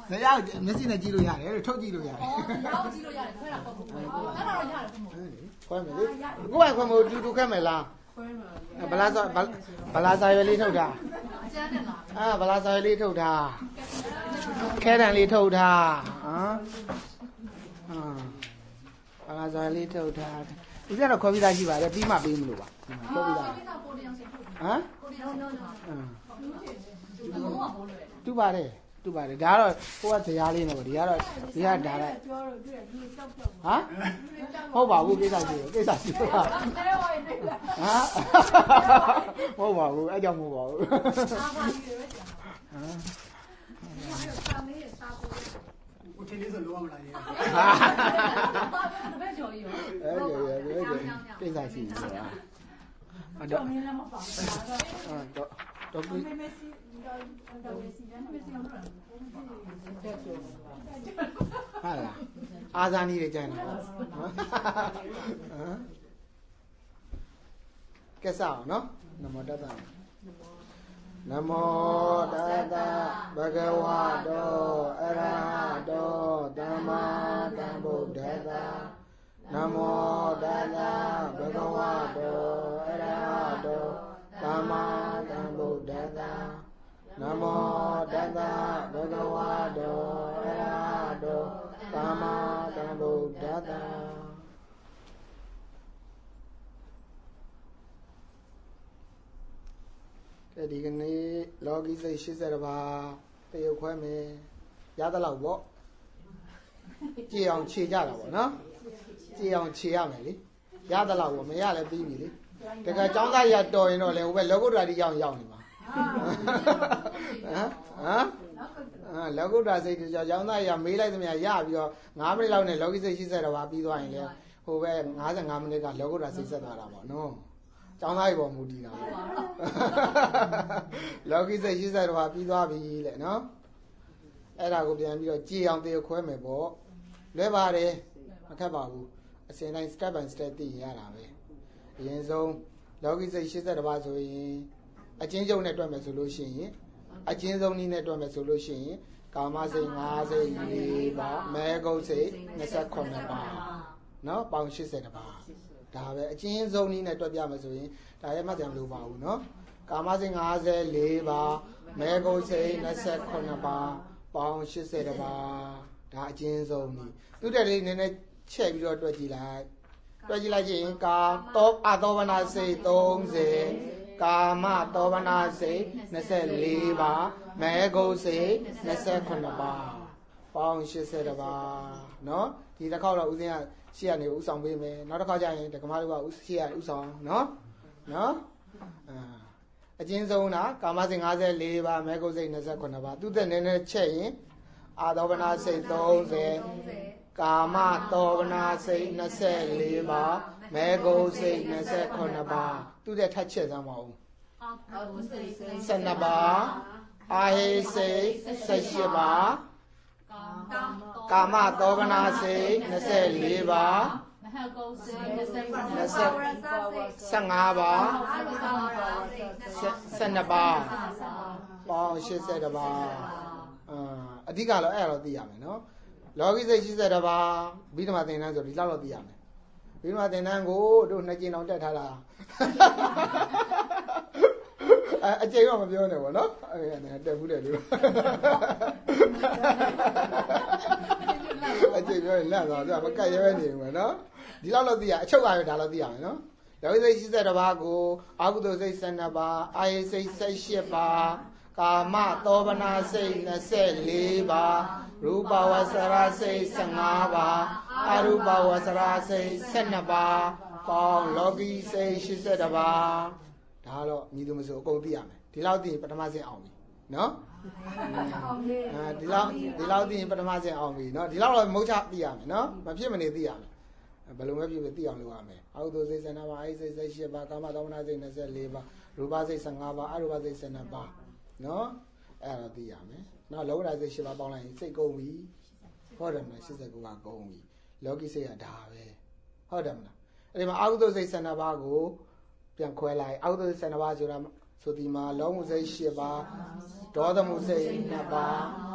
တရားမျက်စိနဲ့ကြည့်လို့ရတယ်ထုတ်ကြည့်လို့ရတယ်တရားကိုကြည့်လို့ရတယ်ခွဲတာပေါ့အဲ့ဒါတော့ရတယ်ခွဲမယ်လေကိုယ်ကခွဲမလို့တူခဲ့မယ်လားဘလာစာရွယ်လေးထုတ်တာအကျန်းနဲ့လားဘလာစာရွယ်လေးထုတ်တာခဲတံလေးထုတ်တာဘလာစာရွယ်လေးထုတ်တာဒီကတော့ခေါ်ပြီးသားရှိပါတယ်ပြီးမှပေးမလို့ပါခေါ်ပြီးသားကိုတရားစိတ်ထုတ်ဟမ်ကိုတရားညောညောတူပါတယ်ဒါကတော့ကိုကတရားလေးနဲ့ပေါ့ဒီကတော့ဒီကဒါလိုက်ပြောတော့တွေ့ဒီတောက်တောက်ဟမ်ဟုတ်ပါဘူးကိစ္စရှိပါဟမ်ဟုတ်ပါဘူးအဲ့ကြောင့်မဟုတ်ပါဘူးစားပါပြီပဲကြာစားမေးစားဖို့ကိုထင်းလေးဆိုလောရမလားရေဘယ်ကြော်ရောကိစ္စရှိနေတာတော့မင်းလည်းမပါတော့မေးစီတော့မေးစီတယ်မေးစီအောင်ဟာလားအာဇာနည်တွေကြိုင်လားကဲစအောင်နော်နမောတတ္တနမောတတ္တဘဂဝတောအရဟတောသမ္မာသမ္ဗုဒ္ဓတ္တနမောတတ္တဘဂဝတောအရဟတောသမ္မာသမ္ဗုဒ္ဓတ္တနမောတတ္တဘဂဝတောအရဟတောသမ္မာသမ္ဗုဒ္ဓတ္တဒီကနေ့လောကီစိတ်80ပါးတရုပ်ခွဲမယ်ရသလောက်ပေါ့ကြည်အောင်ခြေကြတာပေါ့နော်ကြည်အောင်ခြေရမယ်လေရသလောက်ပေါ့မရလည်းပြီးပြီလေတကယ်ចောင်းသားရတော်ရင်တော့လေဟိုဘက်လောကုတ္တရာတိရောက်နေမှာလောကုတ္တရာစိတ်ကြောင့်ចောင်းသားရမေးလိုက်သမျှရပြီးတော့9မိနစ်လောက်နဲ့လောကီစိတ်80ပါးပြီးသွားရင်လေဟိုဘက်55မိနစ်ကလောကုတ္တရာစိတ်ဆက်သွားတာပေါ့နော်ကျောင်းသားကြီးပေါ်မူတည်တာလောကီစိတ်80ပါးပြီးသွားပြီလေနော်အဲ့ဒါကိုပြန်ပြီးတော့ကြည်အောင်တည်ခွဲမယ်ပေါ့လွဲပါတယ်မခက်ပါဘူးအစဉ်တိုင်း step by step သိရတာပဲအရင်ဆုံးလောကီစိတ်80ပါးဆိုရင်အချင်းချုပ်နဲ့တွက်မယ်ဆိုလို့ရှိရင်အချင်းဆုံးနည်းနဲ့တွက်မယ်ဆိုလို့ရှိရင်ကာမစိတ်5စိတ်4ပါးမဲဂုတ်စိတ်28ပါးနော်ပေါင်80ပါးဒါပဲအချင်းဆုံးနည်းနဲ့တွက်ပြမယ်ဆိုရင်ဒါရဲ့မှတ်တယ်မလို့ပါဘူးเนาะကာမစိတ်54ပါးမဲဂုတ်စိတ်28ပါးပေါင်း80ပါးဒါအချင်းဆုံးနည်းသူတက်လေးနည်းနည်းချက်ပြီးတော့တွက်ကြည့်လိုက်ရင်ကာတောအတောဝနာစိတ်30ကာမတောဝနာစိတ်24ပါးမဲဂုတ်စိတ်28ပါးပေါင်း80ပါးเนาะဒီတစ်ခေါက်တော့ဦးစင်းကရှေ့ကနေဥဆောင်ပေးမယ်နောက်တစ်ခါကျရင်ဒကမတို့ကရှေ့ကနေဥဆောင်နော်အချင်းဆုံးကကာမစိတ်54ပါးမဲဂုတ်စိတ်28ပါးသူတက်နည်းနည်းချက်ရင်အာသောဝနာစိတ်30ကာမသောဝနာစိတ်24ပါးမဲဂုတ်စိတ်28ပါးသူတက်ထပ်ချက်စမ်းပါဦး12ပါးအာဟိစိတ်18ပါးကာမသောကနာစိတ်24ပါးမဟကုစိတ်25ပါး12ပါးပေါင်း80ပါးအဓိကတော့အဲ့ဒါတော့သိရမယ်နော်လောကီစိတ်80ပါးဘိဓမ္မာသင်္นานဆိုဒီလောက်တော့သိရမယ်ဘိဓမ္မာသင်္นานကိုတို့နှစ်ကျင်အောင်တက်ထားတာအကျိန်တော့မပြောနဲ့ဗောနော်တက်ဘူးတယ်လို့အကျိန်ပြောရင်လက်သွားသူကမကတ်ရဲနေဘူးနော်ဒီလောက်တော့သိရအချုပ်အားရဒါလောက်သိရမယ်နော်လောကီစိတ်80ပါးကိုအာဟုသောစိတ်12ပါးအာယေစိတ်18ပါးကာမသောဗနာစိတ်24ပါးရူပဝဆရာစိတ်15ပါးအရူပဝဆရာစိတ်12ပါးပေါင်းလောကီစိတ်80ပါးဒါတော့ညီသူမဆိုအကုန်သိရမယ်ဒီလောက်သိရင်ပထမဆင့်အောင်ပြီနော်ဒီလောက်သိရင်ပထမဆင့်အောင်ပြီနော်ဒီလောက်တော့မဟုတ်ချသိရမယ်နော်မဖြစ်မနေသိရမယ်ဘယ်လိုပဲဖြစ်ဖြစ်သိအောင်လုပ်ရမယ်အာဟုသောစိတ်12ပါးအာစိတ်18ပါးကာမသောမနာစိတ်24ပါးရူပစိတ်15ပါးအရူပစိတ်12ပါးနော်အဲ့ဒါသိရမယ်နော်လောကဓာတ်စိတ်10ပါးပေါင်းလိုက်ရင်စိတ်ကုန်ပြီဟုတ်တယ်မလား89ပါးကုန်ပြီလောကီစိတ်ကဒါပဲဟုတ်တယ်မလားအဲ့ဒီမှာအာဟုသောစိတ်12ပါးကိုပြန်ခွဲလိုက်အာဟုသောစိတ်12ပါးဆိုတာဆိုဒီမှာလောမှုစိတ်10ပါးဒေါသမှုစိတ်2ပါးမောမှု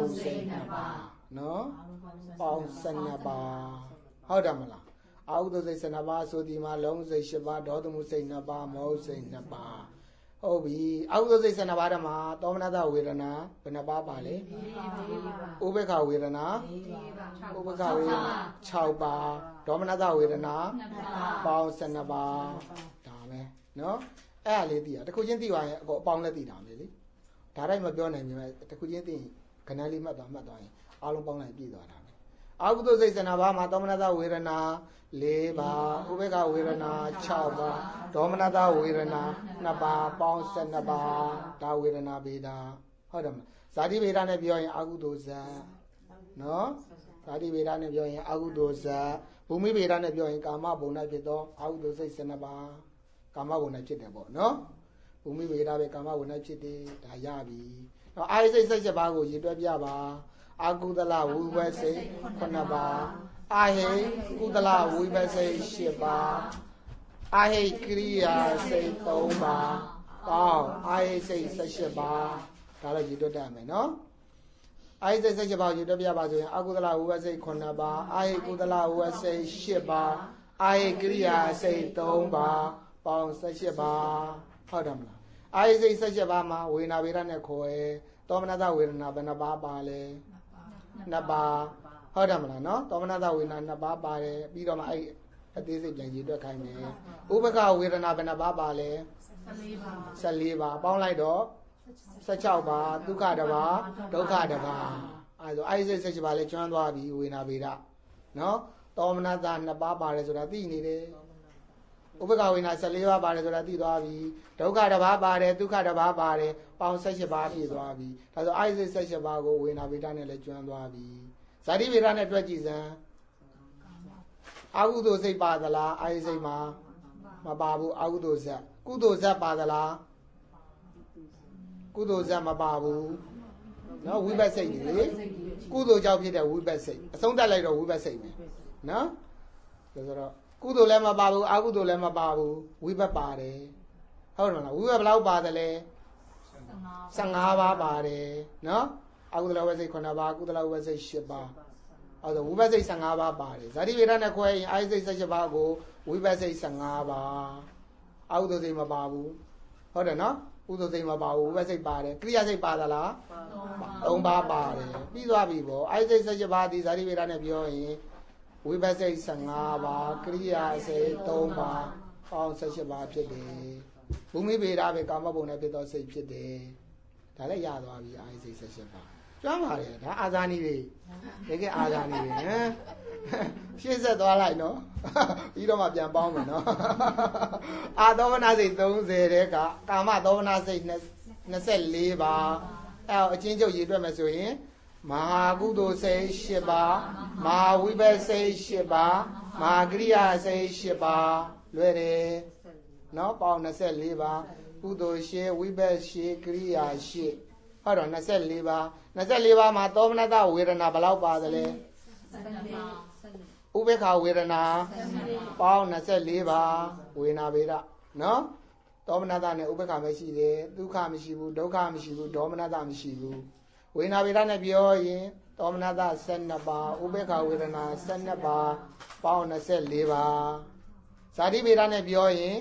စိတ်နှစ်ပါးနော်ပေါင်း12ပါးဟုတ်တယ်မလားအာဟုသောစိတ်12ပါးဆိုဒီမှာလုံးစိတ်10ပါးဒေါသမှုစိတ်2ပါးမောဟစိတ်2ပါးဟုတ်ပြီအာဟုသောစိတ်12ပါးတမှာသောမနတဝေဒနာဘယ်နှပါးပါလဲဥပေက္ခဝေဒနာဥပေက္ခဝေဒနာ6ပါးဒေါမနတဝေဒနာပေါင်း12ပါးဒါပဲနော်အဲ့ဒါလေးသိရတခုချင်းသိသွားရင်အပေါင်းလည်းသိတာပဲလေဒါတိုင်းမပြောနိုင်ဘူးတခုချင်းသိရင်ခဏလေးမှတ်သွားရင်အားလုံးပေါင်းလိုက်ပြည့်သွားတာပဲအာဟုသောစိတ်12ပါးမှာသောမနတဝေဒနာ4ပါးဥပေက္ခဝေဒနာ6ပါးဒေါမနတဝေဒနာ2ပါးပေါင်း12ပါးဒါဝေဒနာဗေဒဟုတ်တယ်မလားဇာတိဗေဒနဲ့ပြောရင်အာဟုသောဇတ်နော်ဇာတိဗေဒနဲ့ပြောရင်အာဟုသောဇတ်ဘူမိဗေဒနဲ့ပြောရင်ကာမဘုံ၌ဖြစ်သောအာဟုသောစိတ်12ပါးကာမဘုံ၌ဖြစ်တယ်ပေါ့နော်ဘူမိဗေဒပဲကာမဘုံ၌ဖြစ်တယ်ဒါရပြီနော်အာဟိစိတ်17ပါးကိုရေတွက်ပြပါအာကုသလဝိဘစိတ်9ပါးအာဟိကုသလဝိဘစိတ်10ပါးအာဟိကရိယာစိတ်3ပါးပေါင်းအာဟိစိတ်18ပါးဒါလည်းရေတွက်တတ်မယ်နော်အာဟိစိတ်17ပါးရေတွက်ပြပါဆိုရင်အာကုသလဝိဘစိတ်9ပါးအာဟိကုသလဝိဘစိတ်10ပါးအာဟိကရိယာစိတ်3ပါးပေါင်း18ပါးဟုတ်တယ်မလားအာဟိစိတ်18ပါးမှာဝေဒနာဗေဒနဲ့ခေါ်ရဲသောမနတဝေဒနာဘယ်နှပါးပါလဲ2ပါးဟုတ်တယ်မလားနော်သောမနတဝေဒနာ2ပါးပါတယ်ပြီးတော့မှအဲ့အသေးစိတ်ပြန်ကြည့်တွက်ခိုင်းမယ်ဥပက္ခဝေဒနာဘယ်နှပါးပါလဲ14ပါးပေါင်းလိုက်တော့16ပါးဒုက္ခတစ်ပါးဒုက္ခတစ်ပါးအဲ့ဒါအဲ့ဒီ16ပါးလဲကျွမ်းသွားပြီဝေဒနာဗေဒနော်သောမနတ2ပါးပါတယ်ဆိုတာသိနေတယ်ဥပက္ခဝေဒနာ14ပါးပါတယ်ဆိုတာသိသွားပြီဒုက္ခတစ်ပါးပါတယ်ဒုက္ခတစ်ပါးပါတယ်ပေါင်း18ပါးပြည့်သွားပြီဒါဆိုအဲ့ဒီ18ပါးကိုဝေဒနာဗေဒနဲ့လည်းကျွမ်းသွားပြီဇာတိဗေဒနဲ့တွက်ကြည့်စမ်းအာဟုသောစိတ်ပါသလားအဲ့ဒီစိတ်မှာမပါဘူးအာဟုသောဇတ်ကုသိုလ်ဇတ်ပါသလားကုသိုလ်ဇတ်မပါဘူးနော်ဝိဘတ်စိတ်လေကုသိုလ်ကြောင့်ဖြစ်တဲ့ဝိဘတ်စိတ်အဆုံးသတ်လိုက်တော့ဝိဘတ်စိတ်ပဲနော်ဆိုတော့ကုသိုလ်လည်းမပါဘူးအာဟုသိုလ်လည်းမပါဘူးဝိဘတ်ပါတယ်ဟုတ်တယ်မလားဝိဘတ်ဘယ်လောက်ပါတယ်လဲ15ပါးပါတယ်နော်အာဟုသလဝိဘတ်စိတ်9ပါးကုသလဝိဘတ်စိတ်10ပါးအဲ့ဒါဝိဘတ်စိတ်15ပါးပါတယ်ဇာတိဗေဒနဲ့ခွဲရင်အာဟိစိတ်17ပါးကိုဝိဘတ်စိတ်15ပါးအာဟုသိုလ်စိတ်မပါဘူးဟုတ်တယ်နော်ကုသိုလ်စိတ်မပါဘူးဝိဘတ်စိတ်ပါတယ်ကရိယာစိတ်ပါသလား3ပါးပါတယ်ပြီးသွားပြီပေါ့အာဟိစိတ်17ပါးဒီဇာတိဗေဒနဲ့ပြောရင်ဝိဘတ်စိတ်15ပါးကရိယာစိတ်3ပါးပေါင်း18ပါးဖြစ်တယ်ဘူမိဗေဒပဲကာမဘုံနဲ့ဖြစ်သောစိတ်ဖြစ်တယ်ဒါလည်းရသွားပြီအာဟိစိတ်18ပါးကျွမ်းပါတယ်ဒါအာဇာနည်တွေတကယ်အာဇာနည်တွေဟမ်ရှေ့ဆက်သွားလိုက်နော်ပြီးတော့မှပြန်ပေါင်းမယ်နော်အာသောမနာစိတ်30တဲ့ကကာမသောမနာစိတ်24ပါးအဲအချင်းချုပ်ရေးတွက်မယ်ဆိုရင်မဟာကုသိုလ်စိတ်10ပါးမဟာဝိဘတ်စိတ်10ပါးမဟာကရိယာစိတ်10ပါးလွယ်တယ်နော်ပေါင်း24ပါးကုသိုလ်10ဝိဘတ်10ကရိယာ10ဟုတ်တော့24ပါး24ပါးမှာသောမနတဝေဒနာဘယ်လောက်ပါသလဲဥပေက္ခဝေဒနာပေါင်း24ပါးဝေဒနာဗေဒနော်သောမနတနဲ့ဥပေက္ခမရှိတယ်ဒုက္ခမရှိဘူးဒုက္ခမရှိဘူးဒေါမနတမရှိဘူးဝေဒနာဗေဒနဲ့ပြောရင်သောမနတ12ပါးဥပေက္ခဝေဒနာ12ပါးပေါင်း24ပါးဇာတိဗေဒနဲ့ပြောရင်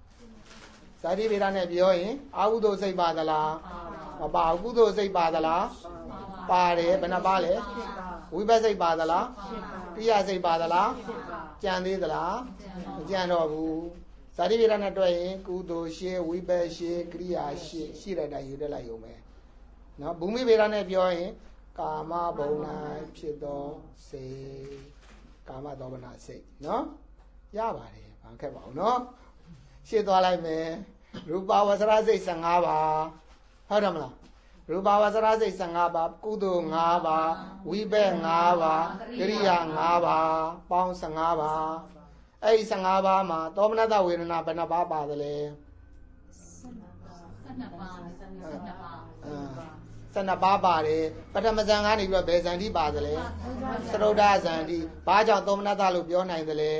အာဟုသောစိတ်ပါသလားမပါဘူးကုသိုလ်စိတ်ပါသလားပါတယ်ဘယ်နှပါလဲဝိဘတ်စိတ်ပါသလားကရိယာစိတ်ပါသလားကြံသေးသလားမကြံတော့ဘူးဇာတိဗေဒနဲ့တွေ့ရင်ကုသိုလ်ရှိဝိဘတ်ရှိကရိယာရှိတဲ့အတိုင်းယူတက်လိုက်ရုံပဲနော်ဘူမိဗေဒနဲ့ပြောရင်ကာမဘုံ၌ဖြစ်သောစိတ်ကာမသောမနာစိတ်နော်ရပါတယ်ဘာခက်ပါဘူးနော်ရှင်းသွားလိုက်မယ်ရူပဝဆရစိတ်15ပါးဟုတ်တယ်မလားရူပဝဆရစိတ်15ပါးကုသိုလ်5ပါးဝိဘတ်5ပါးကရိယာ5ပါးပေါင်း15ပါးအဲ့ဒီ15ပါးမှာသောမနတဝေဒနာဘယ်နှပါးပါသလဲ12ပါး12ပါးပါတယ်ပထမဇန်ကနေပြီးတော့ဘယ်ဇန်တိပါသလဲသရုဒ္ဓဇန်တိဘာကြောင့်သောမနတလို့ပြောနိုင်သလဲ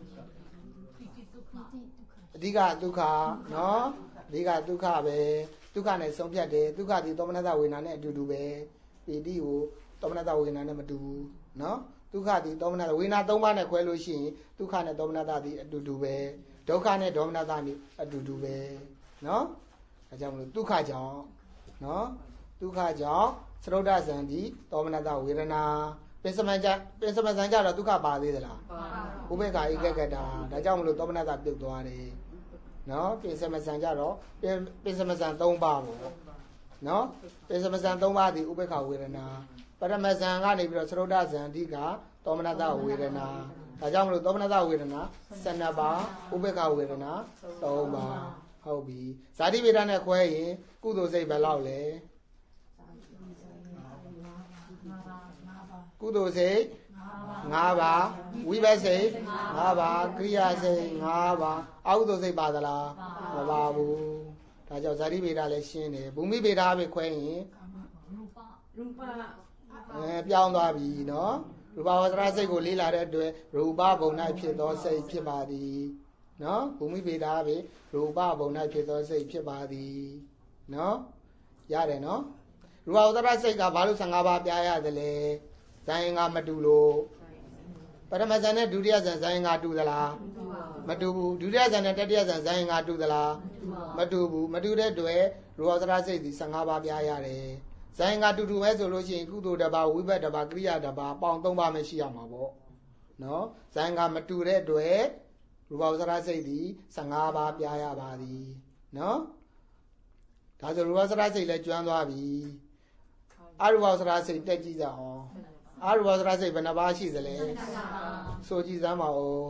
အဓိကဒုက္ခနော်အဓိကဒုက္ခပဲဒုက္ခနဲ့ဆုံးဖြတ်တယ်ဒုက္ခဒီသောမနတဝေဒနာနဲ့အတူတူပဲပီတိကိုသောမနတဝေဒနာနဲ့မတူဘူးနော်ဒုက္ခဒီသောမနတဝေဒနာ၃ပါးနဲ့ခွဲလို့ရှိရင်ဒုက္ခနဲ့သောမနတဒီအတူတူပဲဒုက္ခနဲ့ဒေါမနတဒီအတူတူပဲနော်ဒါကြောင့်မလို့ဒုက္ခကြောင့်နော်ဒုက္ခကြောင့်သရုဒ္ဓဇံဒီသောမနတဝေဒနာပင်စမဇံကြတော့ဒုက္ခပါသေးသလားဥပေက္ခဧကကတာဒါကြောင့်မလို့သောမနတပြုတ်သွားတယ်နော်ပင်စမဇံကြတော့ပင်စမဇံ၃ပါးပေါ့နော်ပင်စမဇံ၃ပါးဒီဥပေက္ခဝေဒနာပရမဇံကနေပြီးတော့သရုဒ္ဓဇံဒီကသောမနတဝေဒနာဒါကြောင့်မလို့သောမနတဝေဒနာ12ပါးဥပေက္ခဝေဒနာ3ပါးဟုတ်ပြီဇာတိဗေဒနဲ့ခွဲရင်ကုသိုလ်စိတ်ဘယ်လောက်လဲကုသိုလ်စိတ်5ပါးဝိဘတ်စိတ်5ပါးကိရိယာစိတ်5ပါးအကုသိုလ်စိတ်ပါသလားမပါဘူးဒါကြောင့်ဇာတိဗေဒလည်းရှင်းတယ်ဘူမိဗေဒပဲခွဲရင်ရူပပြောင်းသွားပြီနော်ရူပဝတ္တရစိတ်ကိုလေးလာတဲ့အတွက်ရူပဘုံ၌ဖြစ်သောစိတ်ဖြစ်ပါသည်နော်ဘူမိဗေဒပဲရူပဘုံ၌ဖြစ်သောစိတ်ဖြစ်ပါသည်နော်ရတယ်နော်ရူပဝတ္တရစိတ်ကဘာလို့15ပါးပြရတယ်လဲဇာယင်ကမတူလို့ပထမဇန်နဲ့ဒုတိယဇန်ဇာယင်ကတူသလားမတူဘူးဒုတိယဇန်နဲ့တတိယဇန်ဇာယင်ကတူသလားမတူဘူးမတူတဲ့အတွက်ရူပဝတ္တရစိတ်ဒီ15ပါးပြရတယ်ဇာယင်ကတူတူပဲဆိုလို့ရှိရင်ကုသိုလ်တစ်ပါးဝိဘတ်တစ်ပါးကရိယာတစ်ပါးပေါင်း3ပါးပဲရှိရမှာပေါ့နော်ဇာယင်ကမတူတဲ့အတွက်ရူပဝတ္တရစိတ်ဒီ15ပါးပြရပါသည်နော်ဒါဆိုရူပဝတ္တရစိတ်လည်းကျွမ်းသွားပြီအရူပဝတ္တရစိတ်တက်ကြည့်ကြအောင်အရူပဝတ္တရစိတ်ဘယ်နှပါးရှိသလဲဆိုကြည့်စမ်းပါဦး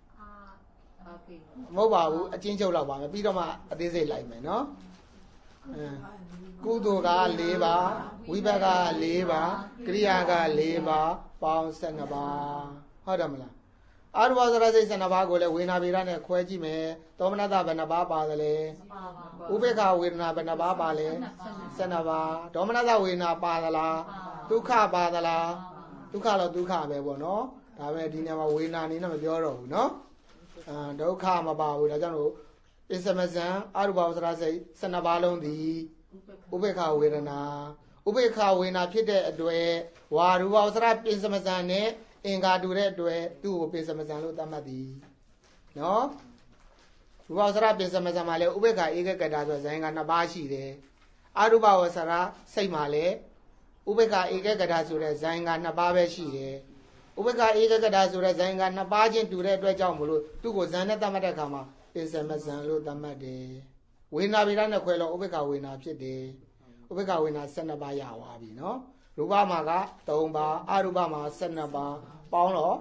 မဟုတ်ပါဘူးအချင်းချုပ်လောက်ပါမယ်ပြီးတော့မှအသေးစိတ်လိုက်မယ်နော်ကုသိုလ်က4ပါးဝိဘတ်က4ပါးကရိယာက4ပါးပေါင်း12ပါးဟုတ်တယ်မလားအရူပဝတ္တရစိတ်12ပါးကိုလည်းဝေဒနာဗေဒနဲ့ခွဲကြည့်မယ်သောမနတဘယ်နှပါးပါသလဲဥပေက္ခဝေဒနာဘယ်နှပါးပါလဲ12ပါးဒေါမနတဝေဒနာပါသလားဒုက္ခပါသလားဒုက္ခတော့ဒုက္ခပဲပေါ့နော်ဒါပဲဒီနေရာမှာဝေဒနာအနေနဲ့မပြောတော့ဘူးနော်ဒုက္ခမပါဘူးဒါကြောင့်လို့ပစ္စမဇံအရူပဝတ္တရစိတ်12ပါးလုံးသည်ဥပေက္ခဝေဒနာဥပေက္ခဝေဒနာဖြစ်တဲ့အတွက်ဝါရူပဝတ္တရပစ္စမဇံနဲ့အင်္ဂါတူတဲ့အတွက်သူ့ကိုပစ္စမဇံလို့သတ်မှတ်သည်နော်ရူပဝတ္တရပစ္စမဇံမှာလည်းဥပေက္ခဧကကတာဆိုဇာယင်က2ပါးရှိတယ်အရူပဝတ္တရစိတ်မှာလည်းဥပေက္ခဧကကတာဆိုတဲ့ဇာယင်က2ပါးပဲရှိတယ်ဥပေက္ခဧကကတာဆိုတဲ့ဇာယင်က2ပါးချင်းတူတဲ့အတွက်ကြောင့်မလို့သူ့ကိုဇံနဲ့သတ်မှတ်တဲ့အခါမှာပစ္စမဇံလို့သတ်မှတ်တယ်ဝေဒနာဗေဒနဲ့ခွဲလို့ဥပေက္ခဝေဒနာဖြစ်တယ်ဥပေက္ခဝေဒနာ12ပါးရသွားပြီနော်ရူပမှာက3ပါးအရူပမှာ12ပါးပေါင်းတော့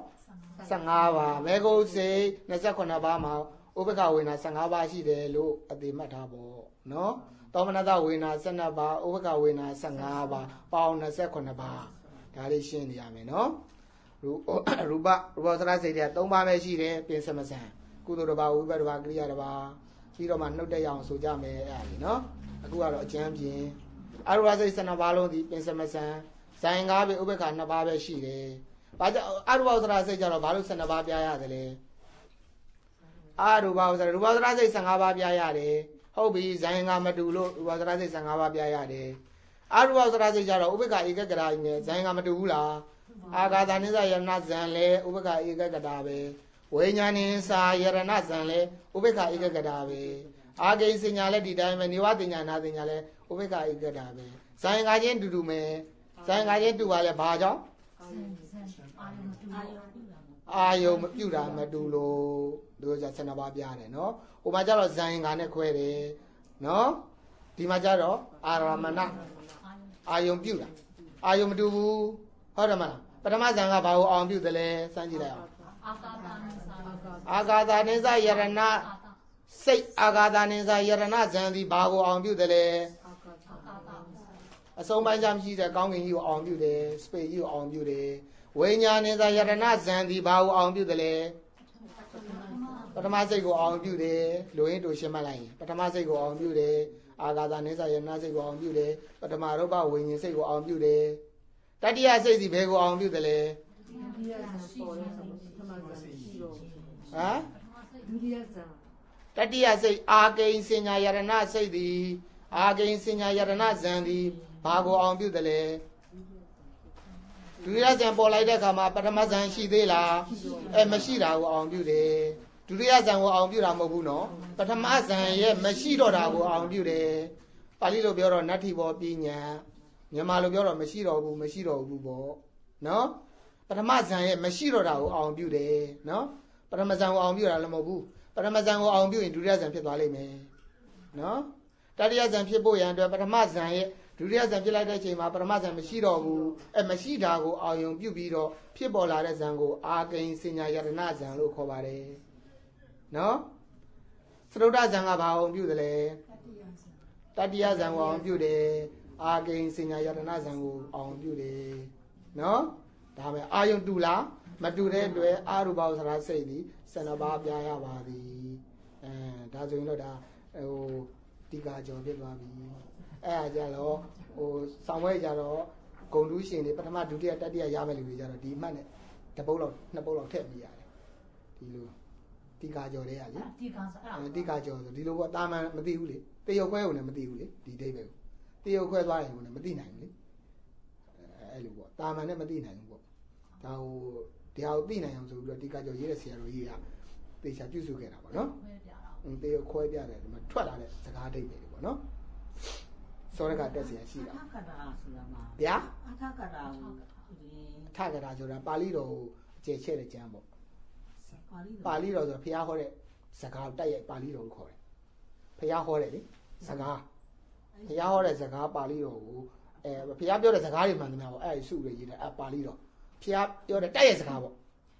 15ပါးမေဂုစိတ်28ပါးမှာဥပေက္ခဝေဒနာ15ပါးရှိတယ်လို့အတိမှတ်ထားပေါ့နော်သောမနတဝေဒနာ12ပါးဥပေက္ခဝေဒနာ15ပါးပေါင်း28ပါးဒါလေးရှင်းနေရမယ်နော်ရူပဝတ္တရစိတ်တွေက3ပါးပဲရှိတယ်ပင်စမဇံကုသိုလ်တစ်ပါးဝိဘတ်တစ်ပါးကရိယာတစ်ပါးပြီးတော့မှနှုတ်တက်ရအောင်ဆိုကြမယ်အဲ့ဒါလीနော်အခုကတော့အကျမ်းပြင်းအရူပစိတ်12ပါးလုံးဒီပင်စမဇံဇာယင်ကားပဲဥပေက္ခ2ပါးပဲရှိတယ်ဘာကြောင့်အရူပဝတ္တရစိတ်ကြတော့ဘာလို့12ပါးပြရတယ်လဲအရူပဝတ္တရစိတ်15ပါးပြရတယ်ဟုတ်ပြီဇာယင်ကားမတူလို့ရူပဝတ္တရစိတ်15ပါးပြရတယ်အရူပဝတ္တရစိတ်ကြတော့ဥပေက္ခဧကကတာနဲ့ဇာယင်ကားမတူဘူးလားအာဂါသနိစ္စယရဏဇံလဲဥပေက္ခဧကကတာပဲဝိညာဉ်နိစာယရဏဇံလဲဥပေက္ခဧကကတာပဲအာဂိစညာလဲဒီတိုင်းပဲနေဝတင်ညာနာတင်ညာလဲဥပေက္ခဧကကတာပဲဇာယင်ကားချင်းတူမယ်ဇာယင်ကားချင်းတူပါလဲဘာကြောင့်အာယုံမပြုတာမတူလို့တို့ကြ12ပါးပြတယ်နော်ဟိုမှာကျတော့ဇာယင်ကားနဲ့ခွဲတယ်နော်ဒီမှာကျတော့အာရမဏအာယုံပြုတာအာယုံမတူဘူးဟုတ်တယ်မလားပထမဇန်ကဘာကိုအောင်ပြုတယ်လဲစမ်းကြည့်လိုက်အောင်အာဂါသနိစ္စယရဏစိတ်အာဂါသနိစ္စယရဏဇန်ဒီဘာကိုအောင်ပြုတယ်လဲအဆုံးပိုင်းချမရှိတဲ့ကောင်းကင်ကြီးကိုအောင်ပြုတယ်စပေကြီးကိုအောင်ပြုတယ်ဝိညာဉ်နိစ္စယရဏဇန်ဒီဘာကိုအောင်ပြုတယ်လဲပထမစိတ်ကိုအောင်ပြုတယ်လူရင်းတို့ရှင်းမှတ်လိုက်ရင်ပထမစိတ်ကိုအောင်ပြုတယ်အာဂါသနိစ္စယရဏစိတ်ကိုအောင်ပြုတယ်ပထမရုပ်ပဝိညာဉ်စိတ်ကိုအောင်ပြုတယ်တတိယစိတ်စီဘယ်ကိုအောင်ပြုတယ်လဲဟမ်တတိယစိတ်အာကိဉ္စညာယရဏစိတ်သည်အာကိဉ္စညာယတနာဇံဒီဘာကိုအောင်ပြုတယ်လဲဒုတိယဇံပေါ်လိုက်တဲ့အခါမှာပထမဇံရှိသေးလားမရှိတာကိုအောင်ပြုတယ်ဒုတိယဇံကိုအောင်ပြုတာမဟုတ်ဘူးနော်ပထမဇံရဲ့မရှိတော့တာကိုအောင်ပြုတယ်ပါဠိလိုပြောတော့နတ္ထိဘောပညာမြန်မာလိုပြောတော့မရှိတော့ဘူးပေါ့နော်ပထမဇံရဲ့မရှိတော့တာကိုအောင်ပြုတယ်နော်ပထမဇံကိုအောင်ပြုတာလည်းမဟုတ်ဘူးပထမဇံကိုအောင်ပြုရင်ဒုတိယဇံဖြစ်သွားလိမ့်မယ်နော်တတိယဇံဖြစ်ဖို့ရန်အတွက်ပထမဇံရဲ့ဒုတိယဇံဖြစ်လိုက်တဲ့အချိန်မှာပထမဇံမရှိတော့ဘူးမရှိတာကိုအာယုံပြုပြီးတော့ဖြစ်ပေါ်လာတဲ့ဇံကိုအာကိဉ္စညာယတနာဇံလို့ခေါ်ပါတယ်နော်သရုဒ္ဓဇံကဘာအောင်ပြုတယ်လဲတတိယဇံကိုအောင်ပြုတယ်အာကိဉ္စညာယတနာဇံကိုအောင်ပြုတယ်နော်ဒါပဲအာယုံတူလားမတူတဲ့အတွက်အာရူပဝဆရာစိတ်သည်12ပါးပြရပါသည်ဒါဆိုရင်တော့ဒါတိကာကျော်ဖြစ်သွားပြီအဲ့ဒါကြတော့ဆောင်းဝဲကြတော့ဂုံတူးရှင်တွေပထမဒုတိယတတိယရမယ်လူတွေကြတော့ဒီအမှတ်နဲ့တစ်ပုတ်လောက်နှစ်ပုတ်လောက်ထည့်မိရတယ်ဒီလိုတိကာကျော်တွေကလေတိကာကျော်ဆိုဒီလိုပေါ့တာမန်မသိဘူးလေတရုတ်ခွဲကိုလည်းမသိဘူးလေဒီဒိဗယ်ကိုတရုတ်ခွဲသွားရင်ကိုလည်းမသိနိုင်ဘူးလေအဲ့လိုပေါ့တာမန်နဲ့မသိနိုင်ဘူးပေါ့ဒါဟိုတရားကိုသိနိုင်အောင်ဆိုပြီးတော့တိကာကျော်ရေးတဲ့ဆရာတော်ကြီးကသေချာပြုစုခဲ့တာပေါ့နော်တရုတ်ခွဲပြတယ်ဒီမှာထွက်လာတဲ့စကားဒိဗယ်တွေပေါ့နော်စောရကတက်เสียရှိတာအခါကတာဆိုတာမှာဗျာအခါကတာကိုထကတာဆိုတာပါဠိတော်ကိုအကျယ်ချဲ့တဲ့ကျမ်းပေါ့ပါဠိတော်ဆိုဘုရားဟောတဲ့စကားတိုက်ရိုက်ပါဠိတော်ကိုခေါ်တယ်ဘုရားဟောတယ်လေစကားဘုရားဟောတဲ့စကားပါဠိတော်ကိုဘုရားပြောတဲ့စကားတွေမှန်တယ်များပေါ့အဲ့ဒါစုရရေးတယ်ပါဠိတော်ဘုရားပြောတဲ့တိုက်ရိုက်စကားပေါ့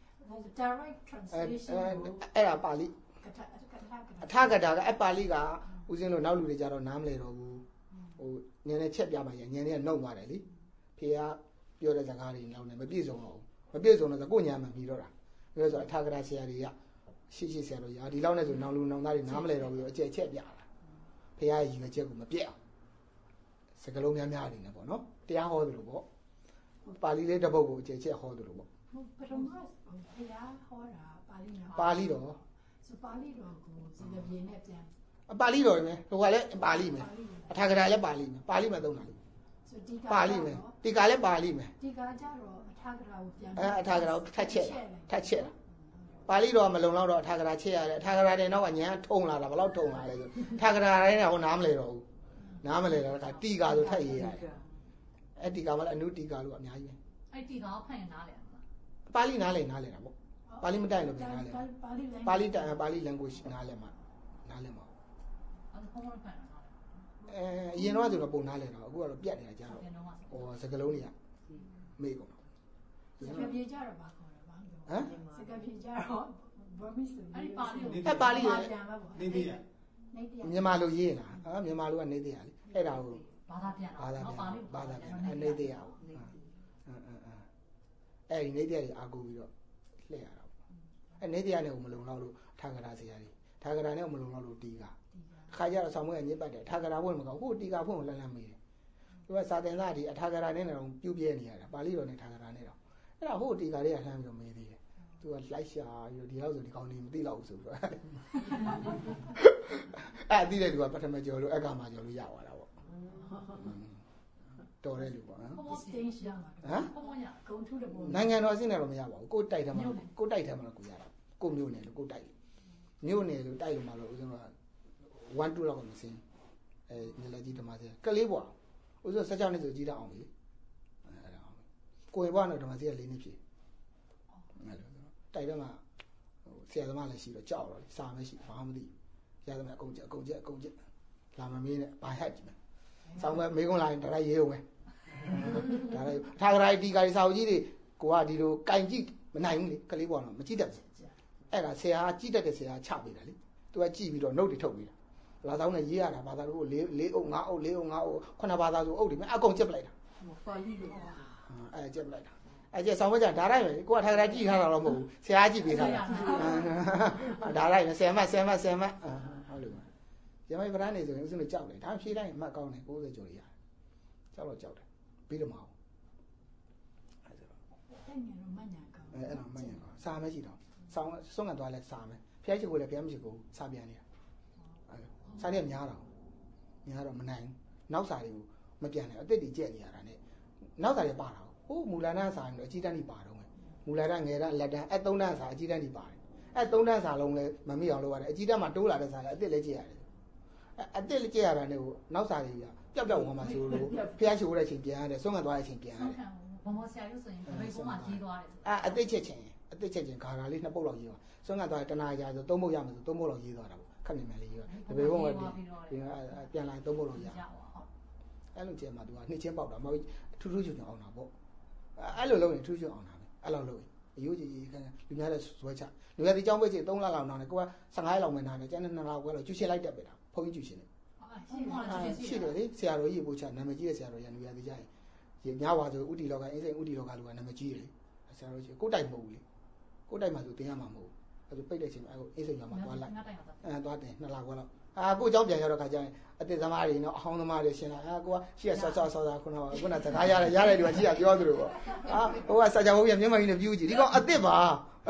direct translation အဲ့ဒါပါဠိအထကတာကပါဠိကဦးဇင်းတို့နောက်လူတွေကြတော့နားမလဲတော့ဘူးညနေချက်ပြပါရင်ညနေကနှုတ်သွားတယ်လေဖေကပြောတဲ့စကားတွေနောက်နေမပြည့်စုံတော့ဘူးမပြည့်စုံတော့ကိုညာမှပြီးတော့တာပြောဆိုအထာကရာဆရာတွေကရှိဆရာတို့ရာဒီလောက်နဲ့ဆိုနောင်လူနောင်သားတွေနားမလဲတော့ဘူးအကျက်ချက်ပြတာဖေရဲ့ရည်ရွယ်ချက်ကိုမပြည့်အောင်စကလုံးများများနေတယ်ပေါ့နော်တရားဟောတယ်လို့ပေါ့ပါဠိလေးတစ်ပုဒ်ကိုအကျက်ချက်ဟောတယ်လို့ပေါ့ပထမဘုရားဟောတာပါဠိနဲ့ပါဠိတော်ဆိုပါဠိတော်ကိုစကားပြေနဲ့ပြန်ပါဠိတော်ပဲဟိုကလည်းပါဠိမယ်အထာကရာလည်းပါဠိမယ်ပါဠိမှာသုံးတာလေပါဠိမယ်တိကာလည်းပါဠိမယ်တိကာကြတော့အထာကရာကိုပြန်အထာကရာကိုထတ်ချက်ပါဠိတော်မလုံလောက်တော့အထာကရာချက်ရတယ်အထာကရာတဲ့နောက်ကညာထုံလာတာဘယ်လောက်ထုံလာလဲဆိုအထာကရာတိုင်းကဟိုနားမလဲတော့ဘူးနားမလဲတော့ကတိကာဆိုထတ်ရေးရတယ်အဲ့တိကာမှလည်းအနုတိကာလို့အများကြီးပဲအဲ့တိကာကိုဖတ်ရင်နားလဲပါဠိနားလဲတာပေါ့ပါဠိမတိုင်လို့ပြန်နားလဲပါဠိတိုင်ပါဠိ language နားလဲမှာအရင်တော့ဆိုတော့ပုံနားလဲတော့အခုကတော့ပြတ်နေတာကြာတော့စကလုံးတွေကမေ့ကုန်တော့စကပြေကြတော့ဘာခေါ်လဲဘာဟမ်စကပြေကြတော့ဘာမစ်ဆိုအဲ့ပါဠိပါဠိရဲ့နေသေးရမြန်မာလိုရေးလားမြန်မာလိုကနေသေးရလေအဲ့ဒါကိုဘာသာပြန်ဘာသာပြန်နေသေးရအောင်အဲ့ဒီနေသေးရအာကိုပြီးတော့လှည့်ရတာအဲ့နေသေးရနဲ့မလုံလောက်လို့ထာဂရာဆရာကြီးထာဂရာနဲ့မလုံလောက်လို့တီးကခါကြတော့ဆောင်းမွေးညစ်ပတ်တယ်အထာဂရာဖွင့်မကောဟိုတီကာဖွင့်ကိုလန်းမေးတယ်သူကစာတင်သားဒီအထာဂရာနဲ့တော့ပြုတ်ပြဲနေရတာပါဠိတော်နဲ့ထာဂရာနဲ့တော့အဲ့ဒါဟိုတီကာတွေကလှမ်းပြီးတော့မေးသေးတယ်သူကလိုက်ရှာပြီးတော့ဒီလောက်ဆိုဒီကောင်းနေမသိတော့ဘူးဆိုတော့အဲ့သိတဲ့လူကပထမကျော်လို့အက္ခမကျော်လို့ရသွားတာပေါ့တော်တဲ့လူပေါ့နော်ဟမ်ဂုံထုတဲ့ပုံနိုင်ငံတော်အဆင့်နဲ့တော့မရပါဘူးကိုတိုက်တယ်မှာကိုတိုက်တယ်မှာကိုရတာကိုမျိုးနယ်လို့ကိုတိုက်မျိုးနယ်လို့တိုက်လို့မှလို့ဦးဇင်းက1 2လောက်ကမစင်းညလက်ကြီးဓမ္မစင်းကလေးပေါ့ဦးဆို16နှစ်ဆိုကြီးတတ်အောင်ပြီအဲ့ဒါအောင်ကိုယ်ဘွားတော့ဓမ္မစင်းက4နှစ်ဖြစ်အဲ့လိုတိုက်တော့မှဆရာသမားလည်းရှိတော့ကြောက်တော့စာမရှိဘာမှမသိဆရာသမားအကုန်ချက်လာမမေးနဲ့ဘာဟက်ကြည့်မယ်ဆောင်းမဲ့မေးခွန်းလာရင်ဒါလိုက်ရေးအောင်ပဲဒါလိုက်ထာဂရိုက်ဒီဂါရီစာအုပ်ကြီးတွေကိုကဒီလိုကင်ကြည့်မနိုင်ဘူးလေကလေးပေါ့တော့မကြည့်တတ်ဘူးအဲ့ဒါဆရာကြည့်တတ်တဲ့ဆရာချပေးတာလေသူကကြည့်ပြီးတော့ note တွေထုတ်ပေးတာဘာသာနဲ့ရေးရတာဘာသာတို့၄အုပ်၅အုပ်၄အုပ်၅အုပ်ခုနဘာသာဆိုအုပ်တွေအကုန်ကျက်ပလိုက်တာပါဠိလိုအဲ့ကျက်ပလိုက်တာအဲ့ကျက်ဆောင်းမကြဒါတိုင်းပဲကိုကထာဂရိုက်ကြည့်ထားတာတော့မဟုတ်ဘူးဆရာကြည့်ပေးတာဒါတိုင်းပဲ10မှတ်ဟုတ်လို့ဆရာမဗရန်နေဆိုရင်ဦးစင်းတို့ကြောက်တယ်ဒါဖြေးတိုင်းမှတ်ကောင်းတယ်60ကျော်ရတယ်ကြောက်တယ်ပြီးတော့မအောင်အဲ့ဒါတော့မညာကောင်းအဲ့တော့မညာကောင်းစာမရှိတော့ဆောင်းဆုံးကန်သွားလဲစာမယ်ဖျက်ချစ်ကိုလည်းဖျက်မရှိကိုစာပြန်နေတာစာနဲ့များတော့ညာတော့မနိုင်နောက်စာတွေကိုမပြန်နဲ့အစ်စ်တွေကြက်နေရတာနဲ့နောက်စာတွေပါတာဟိုမူလတန်းစာရင်တော့အကြီးတန်းကြီးပါတော့မယ်မူလတန်းငယ်တန်းလက်တန်း3တန်းစာအကြီးတန်းကြီးပါတယ်3တန်းစာလုံးလည်းမမိအောင်လုပ်ရတယ်အကြီးတန်းမှာတိုးလာတဲ့စာလည်းအစ်စ်လည်းကြက်ရတယ်အစ်စ်လည်းကြက်ရတာနဲ့ဟိုနောက်စာတွေကပျောက်ဝင်မှာဆိုလို့ဖျားရှိုးတဲ့အချိန်ပြန်ရတယ်ဆုံးခံသွားတဲ့အချိန်ပြန်ရတယ်ဘုံဆရာရုပ်ဆိုရင်ဘယ်ပုံမှရေးသွားတယ်အစ်စ်ချက်ချင်းဂါရာလေး2ပုတ်လောက်ရေးသွားဆုံးခံသွားတနာကြာဆို3ပုတ်ရမယ်ဆို3ပုတ်လောက်ရေးသွားတာပေါ့ခက်နေမှလေးရေးသွားတပေဘုံကပြန်လာ3ပုတ်လောက်ရအဲ့လိုကျဲမှာသူကနှစ်ချင်းပေါက်တာမဟုတ်ထူးထူးချွန်ချွန်အောင်တာပေါ့အဲ့လိုလုပ်ရင်ထူးထူးအောင်တာပဲအဲ့လိုလုပ်ရင်အယိုးကြီးကြီးခန်းလူများတဲ့ဇွဲချလူရည်ကြောင်းပိတ်ချ3လလောက်နားတယ်ကိုက15လောက်မှနားတယ်ကျန်တဲ့2လခွဲလောက်ကျူရှင်လိုက်တက်ပဲတာဖုန်းကြီးကျူရှင်နေရှိတယ်လေဆရာတော်ကြီးပို့ချနာမည်ကြီးတဲ့ဆရာတော်ရလူရည်ကြရင်ညဝါဆိုဥတီလောကအင်းစိန်ဥတီလောကလူကနာမည်ကြီးတယ်လေဆရာတော်ကြီးကိုတိုက်မဟုတ်ဘူးလေကိုတိုက်မှဆိုတင်ရမှာမဟုတ်ဘူးအဲ့ဒါပိတ်တဲ့အချိန်မှာအဲ့ကိုအင်းစိန်ရွာမှာသွားလိုက်သွားတယ်2လခွဲလောက်ကိုเจ้าပြန်ရောက်တော့ခါကျရင်အတစ်သမားတွေနော်အဟောင်းသမားတွေရှင်းလာကိုကရှေ့ကဆော့ခုနကစကားရတယ်ဒီမှာရှေ့ကပြောသလိုပေါ့ဟိုကစာကြဝုန်းပြန်မျက်မှန်ကြီးနဲ့ပြူးကြည့်ဒီကောင်အတစ်ပါ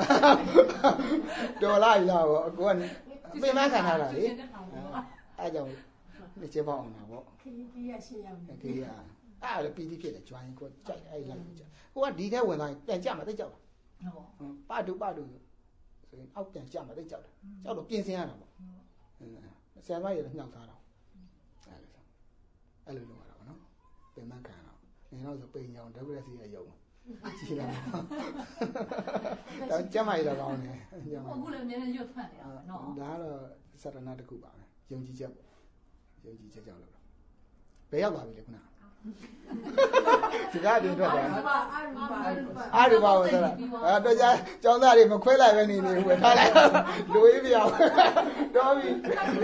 တော်လာပြီလားပေါ့ကိုကပြင်မခံထားတာလေအဲ့ကြောင့်နေချေပေါအောင်တာပေါ့ခီးရရှေ့ရောက်နေခီးရအဲ့ဒါပီတိဖြစ်တယ်ကြွိုင်းကိုကြိုက်အဲ့လိုက်ကြကိုကဒီထဲဝင်သွားရင်ပြန်ကြမှာတိတ်ကြောက်တာဟုတ်ပါတူဆိုရင်အောက်ပြန်ကြမှာတိတ်ကြောက်တယ်ကြောက်တော့ပြင်ဆင်ရတာပေါ့ဆရာမရညှောက်ထားတော့အဲ့လိုလုပ်ရတာပေါ့နော်ပြင်မခံတော့နေတော့ဆိုပိန်ကြောင် WC ရယုံကြည့်လားတော့ကျမရတော့ကောင်းတယ်အခုလည်းအများကြီးရွတ်ဖတ်နေတာနော်ဒါကတော့စရဏတစ်ခုပါပဲယုံကြည်ချက်ကြောင့်လို့ဘယ်ရောက်သွားပြီလဲခုနဒီကားတင်ထွက်တယ်အာရူပါဟုတ်သလားတော့ကျောင်းသားတွေမခွဲလိုက်ပဲနေဘူးပဲထားလိုက်လူကြီးပြောင်းတော်ပြီ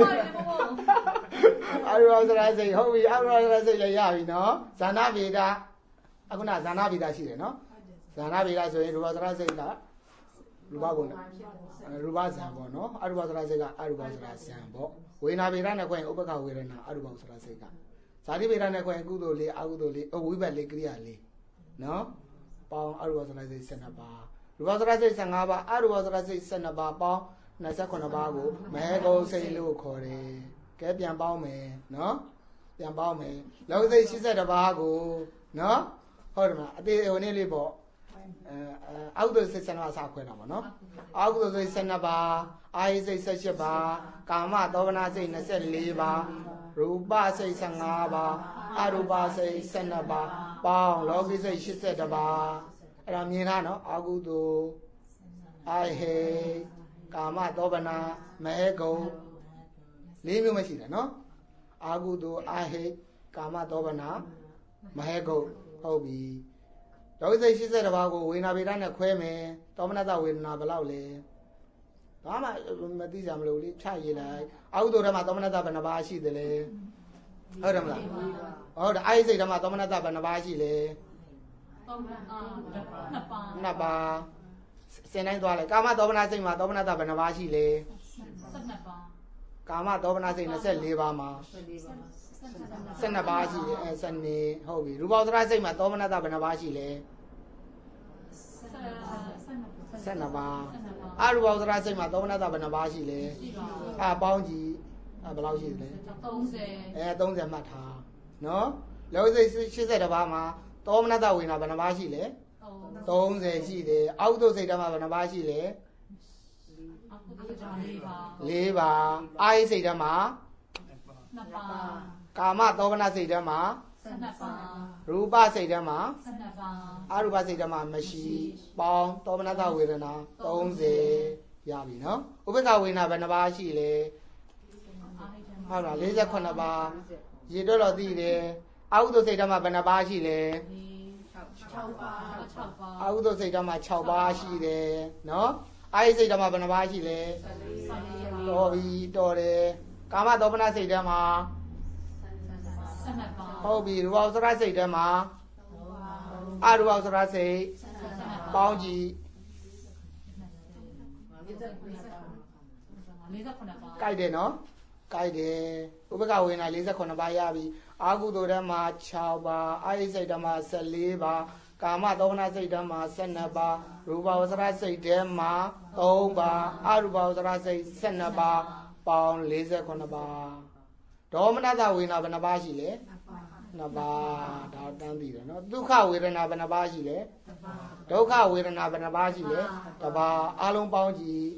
အာရူပါစရာစိတ်ဟုတ်ပြီအာရူပါစရာစိတ်လည်းရပြီနော်ဇာနာဗေဒအခုနဇာနာဗေဒရှိတယ်နော်ဇာနာဗေဒဆိုရင်ရူပါစရာစိတ်ကရူပကုဏရူပဇံပေါ့နော်အာရူပါစရာစိတ်ကအရူပါစရာဇံပေါ့ဝေနာဗေဒနဲ့ခွဲရင်ဥပက္ခဝေဒနာအာရူပါစရာစိတ်ကဇာတိဗေဒနဲ့ခွဲရင်ကုသိုလ်လေးအကုသိုလ်လေးဝိဘတ်လေးကရိယာလေးနော်ပေါင်းအရူပစရစိတ်12ပါးရူပစရစိတ်15ပါးအရူပစရစိတ်12ပါးပေါင်း28ပါးကိုမဲကုံစိတ်လို့ခေါ်တယ်ကဲပြန်ပေါင်းမယ်နော်ပြန်ပေါင်းမယ်လောကစိတ်82ပါးကိုနော်ဟုတ်တယ်မလားအတေဟိုနေ့လေးပေါ့အကုသိုလ်စိတ်12ပါးစခွဲတာပေါ့နော်အကုသိုလ်စိတ်12ပါးအာဟိစိတ်18ပါးကာမသောမနာစိတ်24ပါးရူပစိတ်15ပါးအရူပစိတ်12ပါးပေါင်းလောကိစိတ်82ပါးအဲ့ဒါမြင်ထားနော်အကုသိုလ်အာဟိကာမသောမနာမဲကုံ၄မျိုးမရှိတယ်နော်အကုသိုလ်အာဟိကာမသောမနာမဲကုံဟုတ်ပြီလောကိစိတ်82ပါးကိုဝေနာဗေဒနဲ့ခွဲမယ်သောမနတဝေဒနာဘယ်လောက်လဲဘာမှမသိကြမလို့လေဖြတ်ရေးလိုက်အကုသိုလ်ဓမ္မသောမနတဘယ်နှပါးရှိသလဲဟုတ်တယ်မလားဟုတ်တယ်အာဟိစိတ်ဓမ္မသောမနတဘယ်နှပါးရှိလဲ2ပါးစင်တိုင်းသွားလိုက်ကာမသောမနစိတ်မှာသောမနတဘယ်နှပါးရှိလဲ 12ပါးကာမသောမနစိတ်24ပါးမှာ12ပါးရှိတယ်12ဟုတ်ပြီရူပသရစိတ်မှာသောမနတဘယ်နှပါးရှိလဲ12ပါးအရူပသရစိတ်မှာသောမနတဘယ်နှပါးရှိလဲပေါင်းကြည့်ဘယ်လောက်ရှိလဲ 30 30မှတ်ထားနော်လောကိစိတ်82ပါးမှာသောမနတဝေနာဘယ်နှပါးရှိလဲ30ရှိတယ်အောက်သို့စိတ်ဓမ္မဘယ်နှပါးရှိလဲ4ပါးအာဟိစိတ်ဓမ္မ 2ပါးကာမသောမနစိတ်ဓမ္မ 12ပါးရူပစိတ်ဓမ္မ 12ပါးအရူပစိတ်ဓမ္မမရှိပေါင်းသောမနတဝေဒနာ30ရပြီနော်ဥပေက္ခဝေဒနာဘယ်နှပါးရှိလဲဟုတ်လား48ပါးရေတွက်တော့သိတယ်အကုသိုလ်စိတ်ဓမ္မဘယ်နှပါးရှိလဲ 6ပါးအကုသိုလ်စိတ်ဓမ္မ6ပါးရှိတယ်နော်အာဟိစိတ်ဓမ္မဘယ်နှပါးရှိလဲတော်ပြီတော်တယ်ကာမသောမနစိတ်ဓမ္မ 12ပါးဟုတ်ပြီရူပသရစိတ်ဓမ္မအရူပသရစိတ်ပေါင်းကြည့် 48ပါးကြိုက်တယ်နော်ကြိုက်တယ်ဥပက္ခဝေဒနာ48ပါးရပြီအာကုသိုလ်ဓမ္မ6ပါးအာဟိစိတ်ဓမ္မ14ပါးကာမသောမနစိတ်ဓမ္မ12ပါးရူပဝဆရစိတ်ဓမ္မ3ပါးအရူပဝဆရစိတ်12ပါးပေါင်း48ပါးဒေါမနတဝေဒနာဘယ်နှပါးရှိလဲနှစ်ပါးဒါတန်းသိတယ်နော်ဒုက္ခဝေဒနာဘယ်နှပါးရှိလဲဒုက္ခဝေဒနာဘယ်နှပါးရှိလဲတစ်ပါးအလုံးပေါင်းကြည့်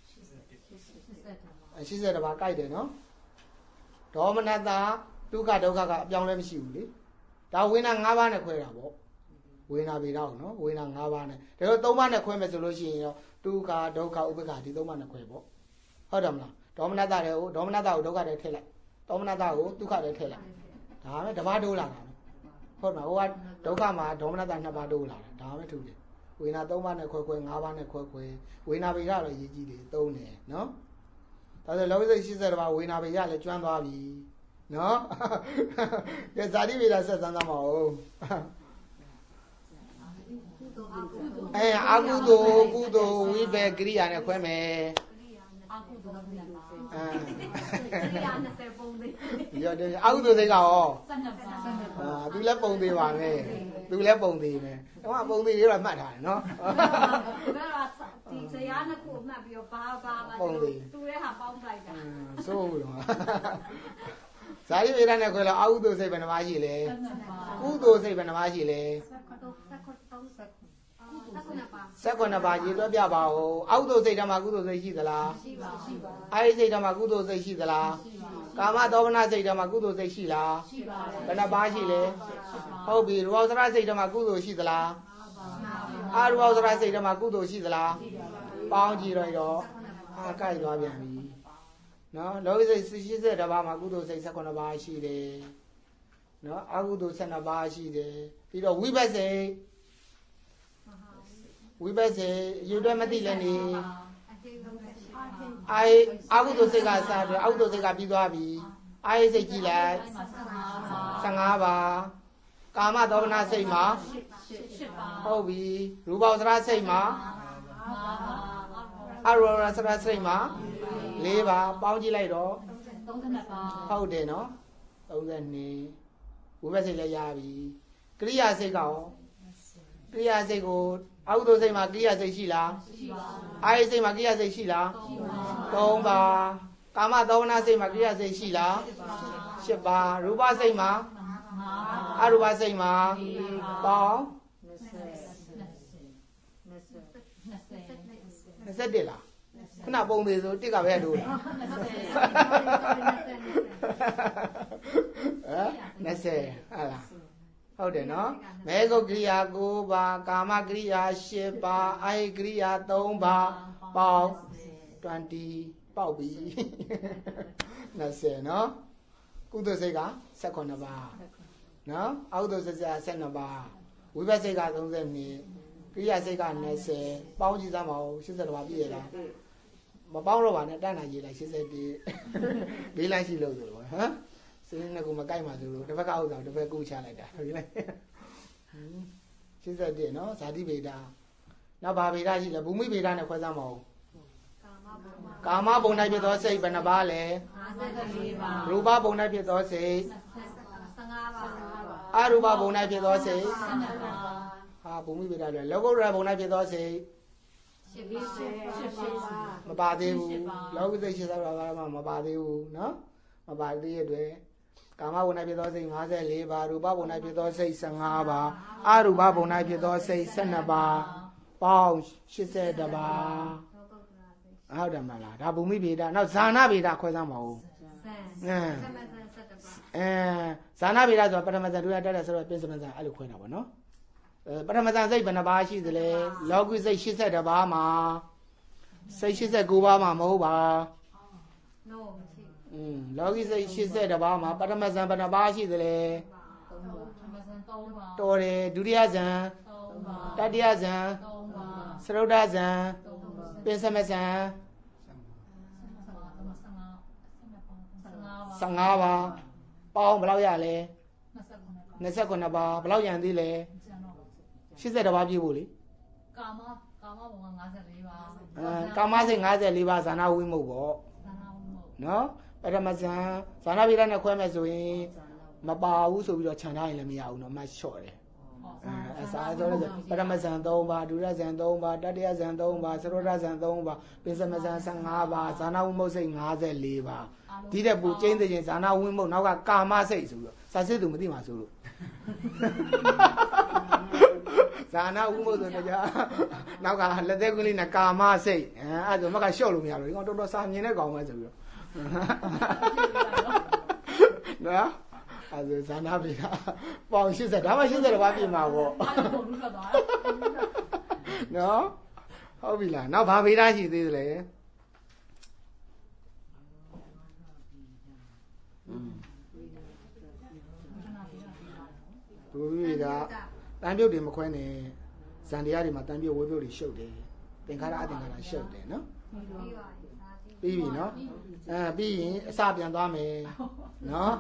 80ပါးကြိုက်တယ်နော်ဒေါမနတဒုက္ခဒုက္ခကအပြောင်းလဲမရှိဘူးလေဒါဝေဒနာ၅ပါးနဲ့ခွဲတာပေါ့ဝေဒနာဗေဒနော်ဝေဒနာ၅ပါးနဲ့ဒါတော့၃ပါးနဲ့ခွဲမယ်ဆိုလို့ရှိရင်ရောဒုက္ခဒုက္ခဥပ္ပခဒီ၃ပါးနဲ့ခွဲပေါ့ဟုတ်တယ်မလားဒေါမနတတွေကိုဒေါမနတကိုဒုက္ခတွေထည့်လိုက်ဒေါမနတကိုဒုက္ခတွေထည့်လိုက်ဒါပဲတစ်ပါးတိုးလာတာဟုတ်မှာဟိုကဒုက္ခမှာဒေါမနတ2ပါးတိုးလာတယ်ဒါပဲထူတယ်ဝေဒနာ3ပါးနဲ့ခွဲခွဲ5ပါးနဲ့ခွဲခွဲဝေဒနာဗေဒတော့ရေးကြည့်တယ်3တယ်နော်ဒါဆိုလောကိစိတ်80ပါးဝေဒနာဗေဒလည်းကျွမ်းသွားပြီနော်ကဲဇာတိဗေဒဆက်စမ်းသမှာဟုတ်အာကုသိုလ်ကုသိုလ်ဝိဘယ်ကိရိယာနဲ့ခွဲမယ်အာကုသိုလ်ကိရိယာ20ပုံသေးရောတယ်အာကုသိုလ်စိတ်ကရော 12ပါသူလည်းပုံသေးပါမယ်သူလည်းပုံသေးမယ်တော့ပုံသေးလေးတော့မှတ်ထားတယ်နော်ဒါကဒီဇယားနှစ်ခုမှတ်ပြီးတော့ဘာလာသူရဲ့ဟာပေါင်းလိုက်တာဆိုးဘူးတော့ဇာတိဗေဒနဲ့ခွဲလို့အာကုသိုလ်စိတ်ဘယ်နှပါးရှိလဲကုသိုလ်စိတ်ဘယ်နှပါးရှိလဲ19ပါးရေတွက်ပြပါဦးအာကုသိုလ်စိတ်ဓမ္မကုသိုလ်စိတ်ရှိသလားရှိပါရှိပါအာရိစိတ်ဓမ္မကုသိုလ်စိတ်ရှိသလားကာမသောမနစိတ်ဓမ္မကုသိုလ်စိတ်ရှိလားရှိပါဘယ်နှပါးရှိလဲဟုတ်ပြီရူပသရစိတ်ဓမ္မကုသိုလ်ရှိသလားအာရူပသရစိတ်ဓမ္မကုသိုလ်ရှိသလားပေါင်းကြည့်တော့ကြိုက်သွားပြန်ပြီနော်လောကိစိတ်80ပါးမှာကုသိုလ်စိတ်19ပါးရှိတယ်နော်အကုသိုလ်12ပါးရှိတယ်ပြီးတော့ဝိပဿစိတ်ဝိပဿစိတ်ယူတွဲမသိလည်းနေအာကုသိုလ်စိတ်ကစားတယ်အာကုသိုလ်စိတ်ကပြီးသွားပြီအာရိစိတ်ကြည့်လိုက်15ပါးကာမသောမနစိတ်မှာဟုတ်ပြီရူပသရစိတ်မှာအရောရသရစိတ်မှာ4ပါးပေါင်းကြည့်လိုက်တော့ 32ပါးဟုတ်တယ်နော်32ဝိပဿစိတ်လည်းရပြီကရိယာစိတ်ကရောကရိယာစိတ်ကိုအကုသိုလ်စိတ်မှာကရိယာစိတ်ရှိလားရှိပါဘူးအာရိစိတ်မှာကရိယာစိတ်ရှိလား3ပါးကာမသောမနစိတ်မှာကရိယာစိတ်ရှိလား10ပါးရူပစိတ်မှာအရူပစိတ်မှာပေါင်း21လားခုနပုံသေးဆိုတစ်ကပဲတို့လား20ဟာလားဟုတ်တယ်နော်မေဂုတ်ကိရိယာ9ပါးကာမကိရိယာ10ပါးအာဟိကိရိယာ3ပါးပေါင်း20ပေါက်ပြီ20နော်ကုသိုလ်စိတ်က18ပါးနော်အကုသိုလ်စိတ်က12ပါးဝိပဿစိတ်က32ကိရိယာစိတ်က20ပေါင်းကြည့်စမ်းပါဦး80ပါးပြည့်ရလားမပေါင်းတော့ပါနဲ့တန်းနိုင်ရေးလိုက်81၄လမ်းရှိလို့ဆိုတော့ဟမ်စင်းနဲ့ကိုမကြိုက်မှဆိုလို့တစ်ဖက်ကဥစ္စာတစ်ဖက်ကူချလိုက်တာဟုတ်ပြီ81နော်ဇာတိဗေဒနောက်ဘာဗေဒရှိလဲဘူမိဗေဒနဲ့ခွဲစမ်းပါဦးကာမဘုံ၌ဖြစ်သောစိတ်ဘယ်နှပါးလဲ 54ပါးရူပဘုံ၌ဖြစ်သောစိတ် 15ပါးအရူပဘုံ၌ဖြစ်သောစိတ် 12ပါးဟာဘူမိဗေဒလဲလောကုတ္တရာဘုံ၌ဖြစ်သောစိတ် 8 မပါသေးဘူးလောကိစိတ်80ပါးမှမပါသေးဘူးနော်မပါသေးရဲ့အတွက်ကာမဘုံ၌ဖြစ်သောစိတ်54ပါးရူပဘုံ၌ဖြစ်သောစိတ်15ပါးအရူပဘုံ၌ဖြစ်သောစိတ်12ပါးပေါင်း82ပါးဟုတ်တယ်မလားဒါဘူမိဗေဒနောက်ဇာနာဗေဒခွဲစမ်းပါဦးဇာနာဗေဒဆိုပထမဇန်ဒုရတက်တယ်ဆိုတော့ပြင်စမဇန်အဲ့လိုခွဲတာပေါ့နော်ပထမဇန်စိတ်ဘယ်နှပါးရှိသလဲလောကိစိတ်82ပါးမှာစိတ်89ပါးမှာမဟုတ်ပါလောကိစိတ်82ပါးမှာပထမဇန်ဘယ်နှပါးရှိသလဲတော်တယ်ဒုတိယဇန်တတိယဇန်သရုတ်တဇန်ပြင်စမဇန်15ပါးပေါင်းဘယ်လောက်ရလဲ29ပါးဘယ်လောက်ရန်သေးလဲ82ပါးပြည့်ဖို့လေကာမဘုံက54ပါးကာမစိတ်54ပါးဇာနာဝိမုတ်ပေါ့နော်ပထမဇန်ဇာနာဗေဒနဲ့ခွဲမယ်ဆိုရင်မပါဘူးဆိုပြီးတော့ခြံထားရင်လည်းမရဘူးနော်မှတ်လျှော့တယ်စာဆိုလို့ပရမဇန်3ပါဒုရဇန်3ပါတတိယဇန်3ပါသရောဒဇန်3ပါပိစမဇန်15ပါဇာနာဝိမုတ်စိတ်54ပါဒီတဲ့ပူကျင်းတဲ့ချင်းဇာနာဝိမုတ်နောက်ကကာမစိတ်ဆိုပြီးစာစစ်သူမသိမှာဆိုလို့ဇာနာဝိမုတ်ဆိုတော့နောက်ကလက်သေးကလေးနဲ့ကာမစိတ်အဲ့ဒါဆိုမကလျှော့လို့မရဘူးဒီကောင်တော်တော်စာမြင်တဲ့ကောင်ပဲဆိုပြီးတော့နော်အဲ့ဒါဇာနာပြီပေါင်80ဒါမှ80ဘာပြင်မှာပေါ့နော်ဟုတ်ပြီလားနောက်ဘာဗေဒရှိသေးသလဲသူတွေကတန်ပြုတ်တွေမခွဲနဲ့ဇန်တရားတွေမှာတန်ပြုတ်ဝေးပြုတ်တွေရှုပ်တယ်သင်္ခါရအသင်္ခါရရှုပ်တယ်နော်ပြီးပြီနော်ပြီးရင်အစပြန်သွားမယ်နော်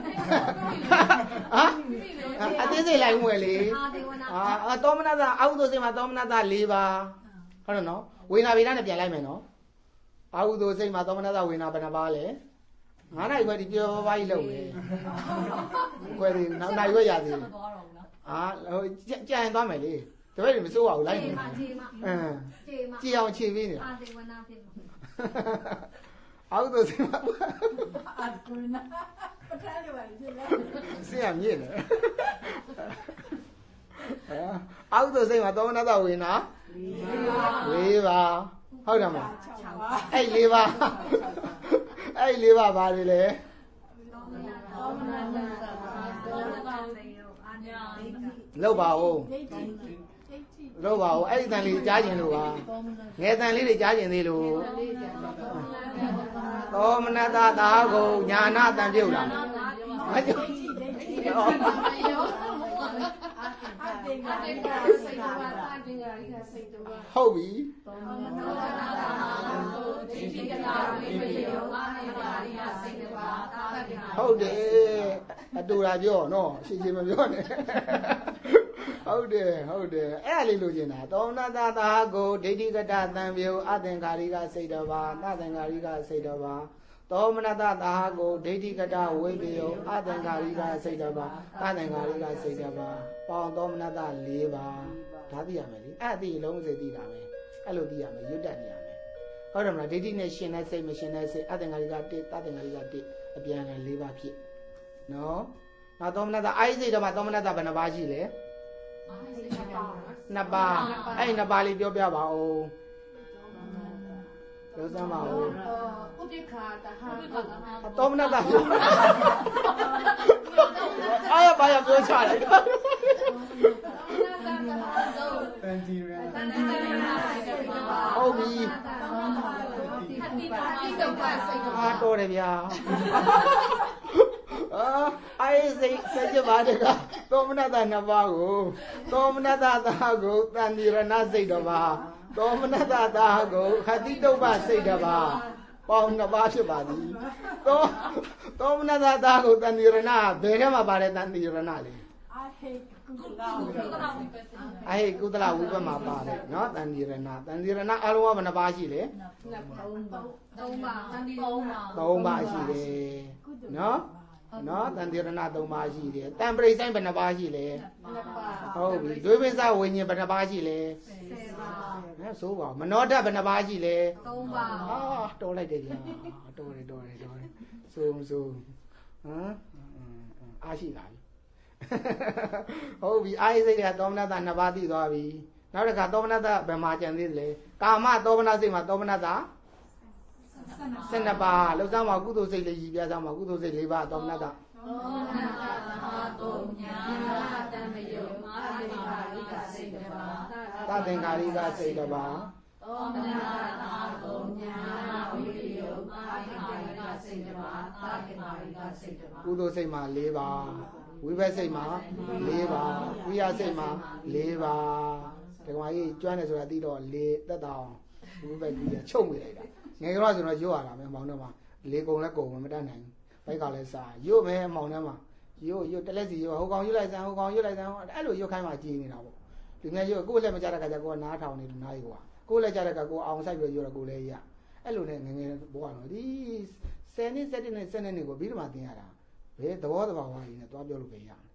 အသေးစိတ်လိုက်ဝင်လေသောမနတအာဟုသောစိတ်မှာသောမနတ4ပါဟုတ်တယ်နော်ဝေနာဗေဒနဲ့ပြန်လိုက်မယ်နော်အာဟုသောစိတ်မှာသောမနတဝေနာဘယ်နှပါလဲ9နိုင်ခွဲဒီပြောပါကြီးလောက်ပဲခွဲဒီနောက်နိုင်ရွက်ရသေးတယ်ကြံသွားမယ်လေတပည့်တွေမစိုးပါဘူးလိုက်မယ်ကြည်အောင်ခြေပေးနေတာအာသေဝနာဖြစ်အာဟုသောစိတ်မှာအာကုနာပထရပါလိမ့်မယ်ဆရာမြင့်တယ်အာဟုသောစိတ်မှာသောမနတဝေနာ4ပါဟုတ်တယ်မလားအဲ့4ပါအဲ့4ပါဘာတွေလဲလောက်ပါဦးလောက်ပါဦးအဲ့ဒီတန်လေးကြားကျင်လို့ပါငယ်တန်လေးတွေကြားကျင်သေးလို့သောမနတသာကုညာနာတန်ပြုတ်လားဟုတ်ပြီဟုတ်တယ်အတူတာပြောနော်ရှင်းရှင်းမပြောနဲ့ဟုတ်တယ်ဟုတ်တယ်အဲ့ဒါလေးလိုချင်တာသောမနတသာကုဒိဋ္ဌိကတသံပြုတ်အသင်္ကာရိကစိတ်တပါသသင်္ကာရိကစိတ်တပါသောမနတသာကုဒိဋ္ဌိကတဝိပယောအသင်္ကာရိကစိတ်တပါသသင်္ကာရိကစိတ်တပါပေါင်းသောမနတ4ပါဒါသိရမယ်လေအဲ့ဒီလုံးစိတ်သိတာပဲအဲ့လိုသိရမယ်ရွတ်တတ်နေရမယ်ဟုတ်တယ်မလားဒိဋ္ဌိနဲ့ရှင်တဲ့စိတ်မရှင်တဲ့စိတ်အသင်္ကာရိက1သသင်္ကာရိက1အပြန်အလှန်4ပါဖြစ်နော်နောက်သောမနတအာယိစိတ်တော့မှသောမနတဘယ်နှပါရှိလဲ2ပါအဲ့2ပါလေးပြောပြပါဦးပြောစမ်းပါဦးဥပိ္ပခာတဟသောမနတအားရပါရပြောချလိုက်တန်ကြီးရဟုတ်ပြီအားတော်တယ်ဗျာအိုင်စိတ်စကြပါတကသောမနတ2ပါးကိုသောမနတသာကိုတန်တိရဏစိတ်1ပါးသောမနတသာကိုခတိတုပ္ပစိတ်1ပါးပေါင်း2ပါးဖြစ်ပါသည်သောမနတသာကိုတန်တိရဏဘယ်ထဲမှာပါလဲတန်တိရဏလေအာဟိကုသလဝိပ္ပမှာပါတယ်နော်တန်တိရဏအလုံးကဘယ်နှပါးရှိလဲ3ပါးရှိတယ်နော်နော်တန်တိရဏ3ပါးရှိတယ်တန်ပရိဆိုင်ဘယ်နှပါးရှိလဲဟုတ်ပြီဒွေပိစဝိညာဉ်ဘယ်နှပါးရှိလဲ10ပါးဆိုပါမနောဓာတ်ဘယ်နှပါးရှိလဲ 3ပါးတော်လိုက်တယ်ကြာတော်တယ်ဆိုဟမ်အားရှိလာပြီဟုတ်ပြီအာယိစိတ်ကသောမနတ2ပါးသိသွားပြီနောက်တစ်ခါသောမနတဘယ်မှာကျန်သေးသလဲကာမသောမနစိတ်မှာသောမနတ12ပါးလောက်စားမှာကုသိုလ်စိတ်လေးရည်ပြစားမှာကုသိုလ်စိတ်4ပါးသောမနတသောမနတသာတုညာတံမယုမာသင်္ကာရိကစိတ်1ပါးသသင်္ကာရိကစိတ်1ပါးသောမနတသာတုညာဝိရိယမာသင်္ကာရိကစိတ်1ပါးသသင်္ကာရိကစိတ်1ပါးကုသိုလ်စိတ်မှာ4ပါးဝိဘက်စိတ်မှာ4ပါးဝိရစိတ်မှာ4ပါးဒီကောင်ကြီးကျွမ်းတယ်ဆိုတာသိတော့4သက်တောင်ဝိဘက်ကြီးချုပ်မိလိုက်တာငယ်ကတော့ဆိုတော့ရွတ်ရတာပဲမောင်ထဲမှာ4ကုံလည်းကုံမတတ်နိုင်ဘူးဘိုက်ကလည်းစားရွတ်မယ်မောင်ထဲမှာရွတ်တလက်စီရွတ်ဟိုကောင်ရွတ်လိုက်စမ်းဟိုကောင်ရွတ်လိုက်စမ်းအဲ့လိုရွတ်ခိုင်းမှကြည်နေတာပေါ့ဒီငယ်ရွတ်ကိုယ်လည်းမကြတဲ့ခါကျကိုကနားထောင်နေလို့နားရီကွာကိုယ်လည်းကြတဲ့ခါကိုအောင်ဆိုင်ပြီးရွတ်တော့ကိုယ်လည်းရအဲ့လိုနဲ့ငယ်ဘောကတော့ဒီ10နှစ်7နှစ်7နှစ်ကိုပြီးတော့မှသင်ရတာဘယ်သဘောတဘာဝကြီးနဲ့သွားပြောလို့ပဲရတယ်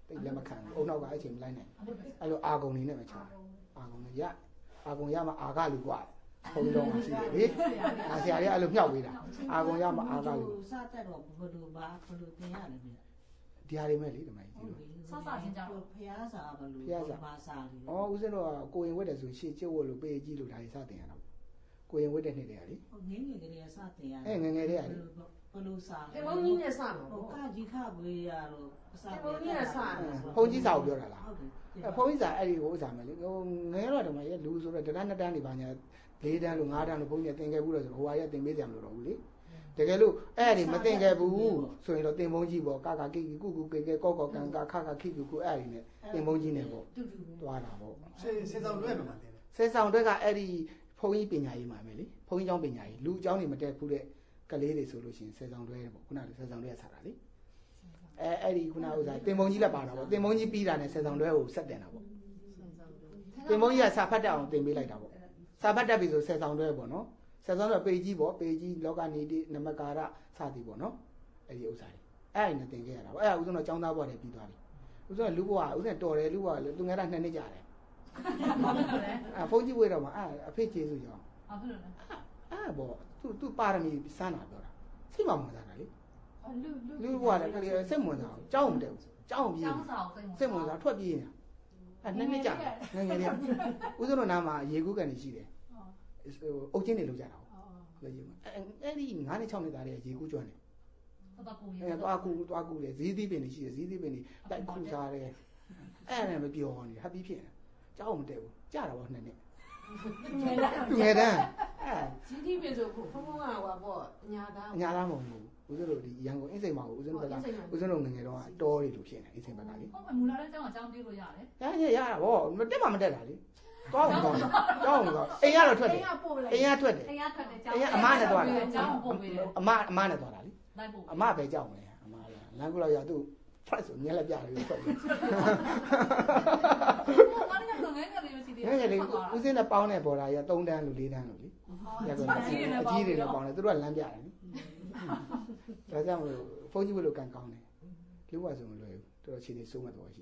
တိတ်လက်မခံဘူးအုံနောက်ကအဲ့ချိန်မလိုက်နိုင်အဲ့လိုအာဂုံနေနဲ့မချာအာဂုံနဲ့ရအာဂုံရမှအာကလူกว่าဘုံတော်ရှိတယ်လေအာဆရာကြီးအဲ့လိုမြောက်ပေးတာအာဂုံရမှအာကလူစတက်တော့ဘယ်လိုပါဘယ်လိုသင်ရတယ်ဗျဒီဟာတွေမဲ့လေဒီမှာကြီးလို့စချင်းကြတော့ဖျားစာဘယ်လိုဘာစာလဲဩဦးစင်းတို့ကကိုရင်ဝတ်တယ်ဆိုရှေ့ကျုပ်ဝတ်လို့ပေးကြည့်လို့ဒါတွေစတင်ရတာကိုရင်ဝတ်တဲ့နှစ်တည်းကလေငင်းငယ်ကလေးကစတင်ရတယ်ငယ်ငယ်လေးကလေဘယ်လိုစာလဲဘုံကြီးနဲ့စမှာဟိုကကြီးခဝေးရလို့စာဘုံကြီးနဲ့စဘုံကြီးစာကိုပြောတာလားဟုတ်တယ်ဘုံကြီးစာအဲ့ဒီကိုဥစားမယ်လေဟိုငယ်တော့တမရဲ့လူဆိုတော့တန်း2တန်းနေပါညာ4တန်းလို့5တန်းလို့ဘုံကြီးတင်ခဲ့ဘူးလို့ဆိုတော့ဟိုဟာရဲ့တင်ပေးကြမလို့တော့ဘူးလေတကယ်လို့အဲ့ဒီမတင်ခဲ့ဘူးဆိုရင်တော့တင်ဘုံကြီးပေါ့ကာကာကိကုကုကေကေကောကောကန်ကာခခခိကုကုအဲ့ဒီနဲ့တင်ဘုံကြီးနဲ့ပေါ့သွားတာပေါ့စေဆောင်တွဲမှာတင်စေဆောင်တွဲကအဲ့ဒီဘုံကြီးပညာရေးမှာမယ်လေဘုံကြီးကျောင်းပညာရေးလူကျောင်းတွေမတက်ဘူးတဲ့ကလေးတွေဆိုလို့ရှိရင်စေဆောင်တွဲပေါ့ခုနကစေဆောင်တွဲဆတာလေအဲ့ဒီခုနဥစားတင်ဘုံကြီးလက်ပါတာပေါ့တင်ဘုံကြီးပြီးတာနဲ့စေဆောင်တွဲကိုဆက်တင်တာပေါ့တင်ဘုံကြီးကစာဖတ်တတ်အောင်တင်ပေးလိုက်တာပေါ့စာဖတ်တတ်ပြီဆိုစေဆောင်တွဲပေါ့နော်စေဆောင်တွဲပေကြီးပေါ့ပေကြီးလောကနေတိနမကာရစသည်ပေါ့နော်အဲ့ဒီဥစားတွေအဲ့ဒီနဲ့တင်ခဲ့ရတာပေါ့အဲ့ဒါဥဆုံးတော့ကျောင်းသားဘွားတွေပြီးသွားပြီဥဆုံးလူဘွားဥဆုံးတော်တယ်လူဘွားသူငယ်တာ2နှစ်ကြာတယ်ဖုန်းကြည့်ဝေးတော့မှအဖေကျေးဇူးကြောင်းဟုတ်လို့လဲပေါ့သူပါရမီစမ်းတာပြောတာစိတ်မဝင်စားတာလေလူဘွားလည်းကလေးစိတ်ဝင်စားကြောင်းမတက်ဘူးကြောင်းပြေးစိတ်ဝင်စားထွက်ပြေးနေတာ2နှစ်ကြာငယ်ငယ်လေးဦးဇင်းတို့နားမှာရေကူးကန်နေရှိတယ်ဟိုအုတ်ချင်းတွေလောက်ကြတာဟုတ်လေအဲ့ဒီ9နှစ်6နှစ်သားတွေရေကူးကျွမ်းတယ်သွားကူတယ်ဈေးသီးပင်တွေရှိတယ်ဈေးသီးပင်တွေတိုက်ခုစားတယ်အဲ့နဲ့မပြောနေဟပ်ပြီးဖြစ်နေကြောက်မတက်ဘူးကြာတာပေါ့2နှစ်သူငယ်တန်းဈေးသီးပင်ဆိုဘုံဘုံကဟိုပေါ့ညာသားမဟုတ်ဘူးဦးဇင်းတို့ဒီရန်ကုန်အင်းစိန်မှာဦးဇင်းတို့ကဦးဇင်းတို့ငငယ်တော့တောတွေလို့ဖြစ်နေအင်းစိန်ဘက်ကလေဟုတ်မူလာတဲ့ကျောင်းကကျောင်းပြေးလို့ရတယ်ရတာဗောမတက်မှမတက်တာလေသွားအောင်သွားကျောင်းတော့အိမ်ကတော့ထွက်တယ်အိမ်ကထွက်တယ်အိမ်ကထွက်တယ်ကျောင်းအိမ်ကအမနဲ့သွားတာကျောင်းပို့ပေးတယ်အမနဲ့သွားတာလေအမပဲကြောက်မယ်အမကလမ်းကူလောက်ရသူ့ price ကိုညက်လက်ပြတယ်ပြီးထွက်တယ်ငယ်လေးဦးစင်းနဲ့ပေါင်းတဲ့ဘော်ဒါကြီးက3တန်းလို့4တန်းလို့လေရက်ကအကြီးတွေနဲ့ပေါင်းတယ်သူတို့ကလမ်းပြတယ်ဒါကြောင့်မလို့ဖုန်းကြီးဘလို့ကန်ကောင်းတယ်လူဝဆိုမလွယ်ဘူးတော်တော်ချင်းနေစိုးမှတော့ရှိ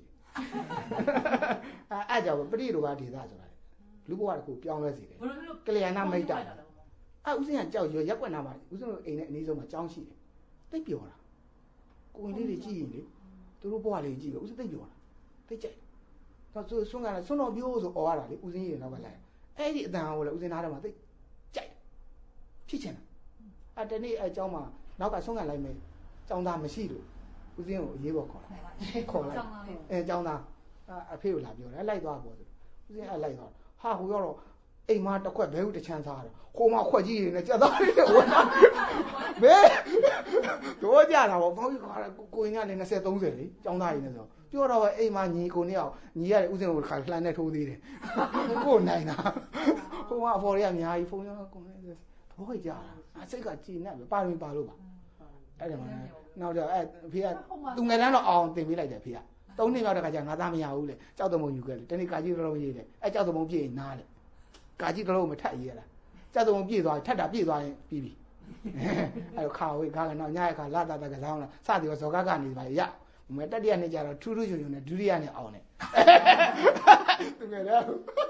အဲ့ကြောင့်ပရိလိုပါဒေသဆိုတာလူဘဝတခုပြောင်းလဲစေတယ်ကလျာဏမိတ်တာအဲ့ဦးစင်းကကြောက်ရွရက်ွက်နာမှာဦးစင်းတို့အိမ်နဲ့အနည်းဆုံးမှာကြောင်းရှိတယ်တိတ်ပျော်တာကိုဝင်လေးတွေကြည့်ရင်လေသူတို့ဘဝလေးကြည့်ပဲဦးစင်းတိတ်ပျော်တာတိတ်ကြိုက်တော့ဆွမ်းကလည်းဆွမ်းတော်ပြိုးဆိုអော်ရတာလေဦးစင်းကြီးတွေနောက်ကလိုက်အဲ့ဒီအတန်ဟိုလေဦးစင်းသားထဲမှာတိတ်ကြိုက်ဖြစ်ချင်တာအဲ့တနေ့အเจ้าမှာနောက်ကဆွမ်းကလိုက်မယ်ကျောင်းသားမရှိလို့ဦးစင်းကိုအရေးပေါ်ခေါ်လိုက်ကျောင်းသားအဖေကိုလာပြောတယ်လိုက်သွားပေါ့ဆိုဦးစင်းအဲ့လိုက်သွားဟာဟိုရောက်တော့အိမ်မှာတစ်ခွက်ဘဲဦးတစ်ချမ်းစားတယ်ဟိုမှာခွက်ကြီးတွေနဲ့ကြက်သားတွေနဲ့ဝင်လာဘဲတော့ကြတာပေါ့ဘောင်းကြီးခါကိုရင်ကလည်း20 30လေကျောင်းသားကြီးနဲ့ဆိုပြောတော့အိမ်မှာညီကိုနဲ့အောင်ညီရတယ်ဦးစင်းကိုခါလှမ်းနဲ့ထိုးသေးတယ်ကိုနိုင်တာဟိုကအဖော်တွေကအများကြီးဖုန်းရောကုန်နေတယ်ဘောကြီးကြတာစိတ်ကကြည်နေပဲပါရင်ပါလို့ပါအဲ့ဒါမှနောက်တော့အဲ့ဖေကသူငယ်တန်းတော့အောင်တင်ပေးလိုက်တယ်ဖေက3နှစ်ရောက်တဲ့ခါကျငါသားမရဘူးလေကြောက်သမုံယူခဲ့လေတနေ့ကာကြီးတစ်လုံးရေးတယ်အဲ့ကြောက်သမုံပြည့်နားလေကာကြီးတစ်လုံးမထက်ရေးရလားကြောက်သမုံပြည့်သွားထက်တာပြည့်သွားရင်ပြီးပြီအဲ့တော့ခါဝေးခါကတော့ညရဲ့ခါလာတာကစားအောင်လားစသည်ရောဇော်ကားကနေပါရမတတိယနေ့ကျတော့ထူးထူးချွန်ချွန်နဲ့ဒုတိယနေ့အောင်တယ်သူငယ်တော့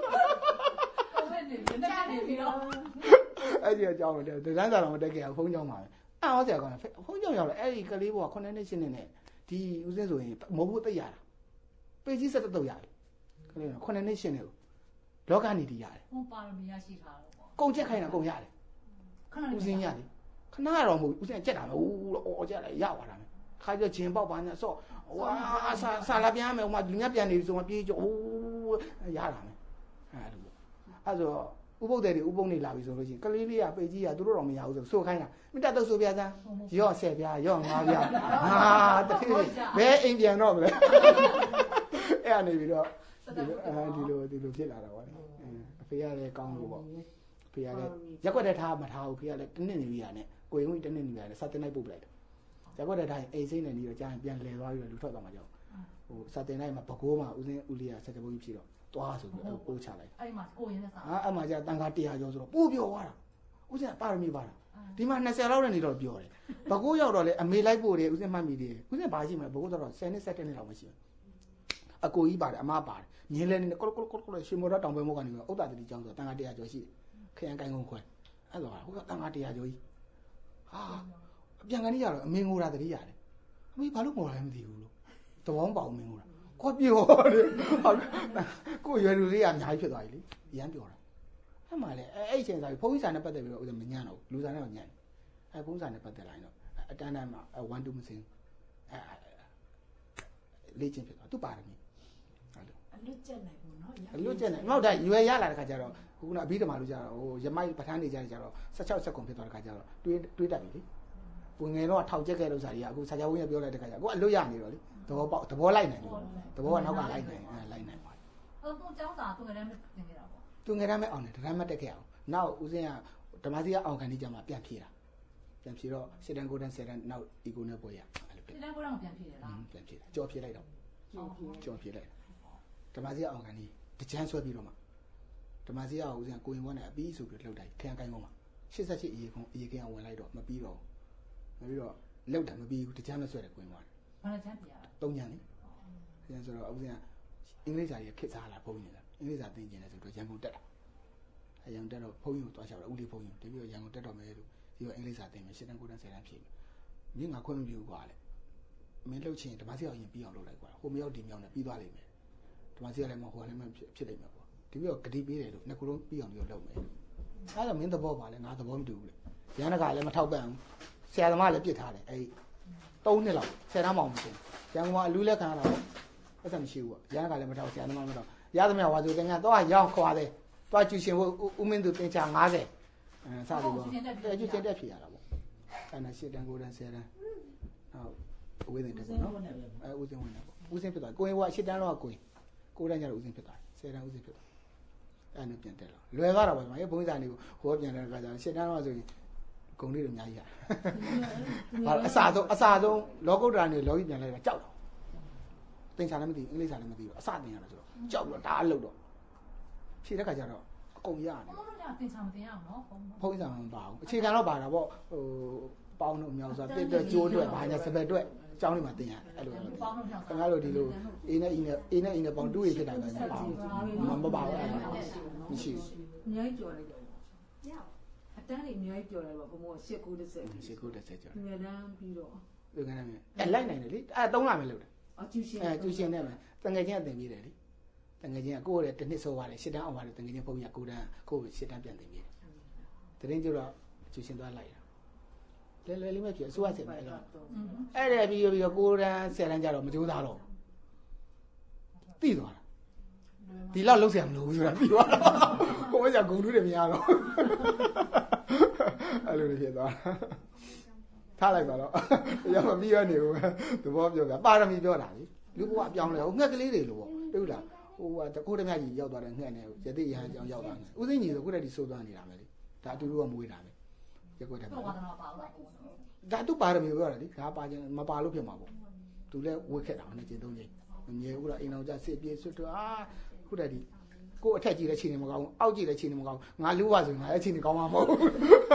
အဲ့ဒီအကြောင်းတော့ဒဇန်းစာတော်မတက်ခဲ့ဘူးဖုန်းကြောင်းပါပဲအော်ဆရာကောင်းဖုန်းကြောင်းရောက်လဲအဲ့ဒီကလေးဘုရား9နှစ်10နှစ်နဲ့ဒီဦးစင်းဆိုရင်မဟုတ်ဘူးသိရတာပေကြီးဆက်တုတ်ရတယ်ကလေးက9နှစ်10နှစ်ကိုလောကနေတီးရတယ်ဟောပါရမီရရှိထားတော့ပေါ့ကုန်ချက်ခိုင်းတာကုန်ရတယ်ခဏဦးစင်းရတယ်ခဏတော့မဟုတ်ဦးစင်းကြက်တာပဲဟိုးအော်ကြက်လိုက်ရသွားတာခါကျချင်းပေါက်ပါနဲ့ဆော့ဝါဆာလာပြန်မယ်ဟိုမှာလူများပြန်နေပြီဆိုမှပြေးကြဟိုးရတာမယ်အဲ့လိုအဲ့ဆိုဥပုပ်တဲ့တွေဥပုံနေလာပြီဆိုလို့ရှိရင်ကလေးလေးကပေကြီးကသူတို့တော့မရဘူးဆိုခိုင်းတာမိတ္တတော့ဆိုပြစမ်းရော့10ပြားရော့5ပြားဟာတတိဘယ်အိမ်ပြန်တော့မလဲအဲ့အနေပြီးတော့ဒီလိုဖြစ်လာတာပေါ့အဖေကလည်းကောင်းလို့ပေါ့အဖေကလည်းရက်ွက်တဲ့ထားမထားဘူးဖေကလည်းတနစ်နေပြီရနဲ့ကိုရင်ကတနစ်နေပြီရနဲ့စတင်လိုက်ပုတ်ပလိုက်တယ်ရက်ွက်တဲ့ထားရင်အိမ်စိမ့်နေပြီးတော့ကြာရင်ပြန်လဲသွားပြီးတော့လူထွက်သွားမှာကြောက်ဟိုစတင်လိုက်မှာဘကိုးမှာဦးစင်းဦးလေးကဆက်ကြပုံကြီးဖြစ်တော့တွားဆိုပြီးပို့ချလိုက်အဲ့မှာကိုရင်နဲ့စားအဲ့မှာကျတန်ခါ100ကျော်ဆိုတော့ပို့ပြောသွားတာဦးစင်းပါရမီပါတာဒီမှာ20လောက်နဲ့နေတော့ပြောတယ်ဘကိုးရောက်တော့လေအမေလိုက်ပို့တယ်ဦးစင်းမှတ်မိတယ်ဦးစင်းဘာရှိမလဲဘကိုးတော့10နှစ်17နှစ်လောက်မရှိဘူးအကိုကြီးပါတယ်အမပါတယ်မြင်းလဲနေကောကောရှင်မော်တော်တောင်ပွဲမောကနေဥဒ္ဒတတိကျောင်းဆိုတန်ခါ100ကျော်ရှိတယ်ခရံကိုင်းကုန်းခွဲအဲ့တော့ဟိုကတန်ခါ100ကျော်ကြီးဟာအပြန်ကန်ကြီးကတော့အမင်းငိုတာတတိရတယ်အမေဘာလို့ငိုတာလဲမသိဘူးလို့သဘောမပေါမင်းငိုတာကိုပြောတယ်ကိုရွယ်လူလေးကအများကြီးဖြစ်သွားပြီလေရမ်းပြောတာအဲ့မှလည်းအဲ့အချိန်စားပြီးဖုန်းစာနဲ့ပတ်သက်ပြီးတော့ဥစ္စာမညံ့တော့လူစားနဲ့တော့ညံ့အဲ့ဖုန်းစာနဲ့ပတ်သက်လာရင်တော့အတန်းတန်းမှာ1 2မစင်းလေ့ကျင့်ဖြစ်သွားသူပါတယ်မြေအလွတ်ကျက်နိုင်ဘူးနော်အလွတ်ကျက်နိုင်နောက်တိုင်းရွယ်ရလာတဲ့ခါကျတော့ခုနအဘိဓမ္မာလို့ကြတော့ဟိုရမိုက်ပဋ္ဌာန်းနေကြတယ်ကြတော့16စက္ကွန်ဖြစ်သွားတဲ့ခါကျတော့တွေးတတ်ပြီလေဝင်ငယ်တော့ထောက်ကျက်ခဲ့လို့စားကြီးအခုစာချဝင်းရပြောလိုက်တဲ့ခါကျအခုအလွတ်ရနေတော့လေသဘောလိုက်နိုင်တယ်သဘောကနောက်ကလိုက်နိုင်ပါတယ်သူကျောင်းစာသူငယ်တန်းတင်ခဲ့တာပေါ့သူငယ်တန်းမဲ့အောင်တယ်ဒရမ်းမတက်ခဲ့အောင်နောက်ဦးစင်းကဓမ္မစီကအောင်ခံဒီကြမှာပြန်ဖြေတာပြန်ဖြေတော့7တန်း9တန်း10တန်းနောက်အီကိုနဲ့ပွဲရအဲ့လို 7တန်း9တန်းပြန်ဖြေတယ်လားပြန်ဖြေတယ်ကြော်ဖြေလိုက်တော့ကြော်ဖြေလိုက်ဓမ္မစီကအောင်ခံဒီတချမ်းဆွဲပြီးတော့မှဓမ္မစီကဦးစင်းကိုရင်ဝန်းနဲ့အပြီးဆိုပြီးလှုပ်တိုင်းခရံကိုင်းကုန်းမှာ88အရေခင်းဝင်လိုက်တော့မပြီးတော့ပြီးတော့လှုပ်တာမပြီးဘူးတချမ်းမဆွဲတယ်ကိုရင်ဝန်းဘာလဲချမ်းပြရတာ 3ညလေကျန်ဆိုတော့ဦးစင်းကအင်္ဂလိပ်စာကြီးခစ်စားလာဖုန်းနေတာအင်္ဂလိပ်စာသင်ကျင်တယ်ဆိုတော့ရန်ကုန်တက်တာအရန်တက်တော့ဖုန်းကြီးကိုတွားချောက်တယ်ဦးလေးဖုန်းကြီးတပြီးတော့ရန်ကုန်တက်တော့မယ်လို့ဒီကအင်္ဂလိပ်စာသင်မယ်7တန်း9တန်း10တန်းဖြည့်မင်းငါခွင့်မပြုဘူးကွာလေမင်းလှုပ်ချင်ဓမ္မစီအောင်ရင်ပြီးအောင်လုပ်လိုက်ကွာဟိုမရောက်ဒီမြောက်နဲ့ပြီးသွားလိမ့်မယ်ဓမ္မစီကလည်းမဟိုကလည်းမဖြစ်လိမ့်မယ်ကွာဒီပြီးတော့ဂတိပေးတယ်လို့နှစ်ခုလုံးပြီးအောင်လုပ်မယ်အဲ့တော့မင်းသဘောပါလေငါသဘောမတူဘူးလေရန်တကလည်းမထောက်ပံ့ဘူးဆရာသမားလည်းပြစ်ထားတယ်အဲ့3နှစ်လောက်10တန်းမှအောင်မတင်ရန်ကုန်ကအလူးလက်ခံရတာပေါ့အဲ့ဒါမရှိဘူးကွာရန်ကလည်းမထောက်ဆရာသမားမထောက်ရသမျှဝါဆိုတင်ကတော့ရောင်းခွာတယ်တွားကျူရှင်ဖို့ဦးမင်းသူတင်ချ50စသည်ပေါ့အဲ့ကျူရှင်တက်ဖြေရတာပေါ့အဲ့ဒါ7တန်း9တန်း10တန်းဟုတ်အဝေးတင်တက်ပေါ့နော်အဲ့ဦးစင်းဝင်တာပေါ့ဦးစင်းဖြစ်သွားကိုရင်က7တန်းတော့ကိုရင်9တန်းကျတော့ဦးစင်းဖြစ်သွား10တန်းဦးစင်းဖြစ်သွားအဲ့နဲ့ပြန်တက်တော့လွယ်သွားတာပေါ့ဒီမှာဘုန်းကြီးစာနေကိုဟိုပြန်တဲ့အခါကျတော့7တန်းတော့ဆိုရင်ဂုံလေးတွေအများကြီးရတယ်ဟာအစာဆုံးလောကုတ္တရာနေလောကီပြန်လိုက်တာကြောက်တော့သင်္ချာလည်းမသိဘူးအင်္ဂလိပ်စာလည်းမသိဘူးအစသင်ရတာဆိုတော့ကြောက်ပြီးတော့ဒါအလုပ်တော့ဖြေတဲ့ခါကျတော့အကုန်ရတယ်ဘုန်းကြီးကသင်္ချာမတင်ရအောင်နော်ဘုန်းကြီးစာမပါဘူးအခြေခံတော့ပါတာပေါ့ဟိုပေါင်းတော့မြောက်ဆိုတာတစ်တွက်ကျိုးတွက်ဘာညာစပယ်တွက်အကြောင်းလေးမှာသင်ရတယ်အဲ့လိုပေါင်းတော့မြောက်ခင်ဗျားတို့ဒီလိုအေးနဲ့ပေါင်း2ရေးဖြစ်တာလည်းမပါဘူးမပါဘူးအဲ့ဒါမရှိဘူးအများကြီးကြော်လိုက်တယ်အတန်းတွေအများကြီးကြော်လိုက်ပါဘုံဘုံ8 9 10 ကျော်ငယ်တန်းပြီးတော့လူငယ်တန်းအဲ့လိုက်နိုင်တယ်လေအဲ့3လမယ်လို့တယ်ကျူရှင်နဲ့မယ်တငယ်ချင်းအတင်ပြီးတယ်လေတငယ်ချင်းကကိုယ့်ရဲ့တစ်နှစ်ဆိုးပါတယ်7တန်းအောင်ပါတယ်တငယ်ချင်းပုံရ9တန်းကိုယ့်7တန်းပြန်တင်ပြီးတယ်တရင်ကျတော့ကျူရှင်သွားလိုက်တာလဲလေးမဲ့ဖြစ်အစိုးရစစ်ပဲအဲ့ဒါပြီး9တန်း10တန်းကျတော့မကြိုးစားတော့တိသွားတာဒီလောက်လုံးဆရာမလို့ဘူးဆိုတာပြီးသွားတော့ကိုယ်ကဂုံတူးတယ်မရတော့အဲ့လိုဖြစ်သွားထားလိုက်ပါတော့ရမပြီးရနေဘူးသဘောပြောပြပါရမီပြောတာလေလူဘဝအပြောင်းလဲဟိုငှက်ကလေးတွေလို့ပေါ့တွေ့လားဟိုကတကိုးတမကြီးရောက်သွားတဲ့ငှက်နဲ့ရတိရဟန်းကြောင်ရောက်သွားတယ်ဦးသိန်းကြီးဆိုခုတည်းဒီစိုးသွားနေတာပဲလေဒါအတူတူကမွေးတာပဲရက်ွက်တယ်ပဲဒါသူပါရမီပြောတာလေဒါပါခြင်းမပါလို့ဖြစ်မှာပေါ့သူလည်းဝက်ခက်တာနဲ့ကျင်းသုံးချိန်မမြဲဘူးလားအိမ်အောင်ကြစစ်ပြေးဆွတ်တော့ခုတည်းဒီကိုအထက်ကြီးလည်းချိန်နေမကောင်းအောက်ကြီးလည်းချိန်နေမကောင်းငါလူပါဆိုငါလည်းချိန်နေကောင်းမှာမဟုတ်ဘူး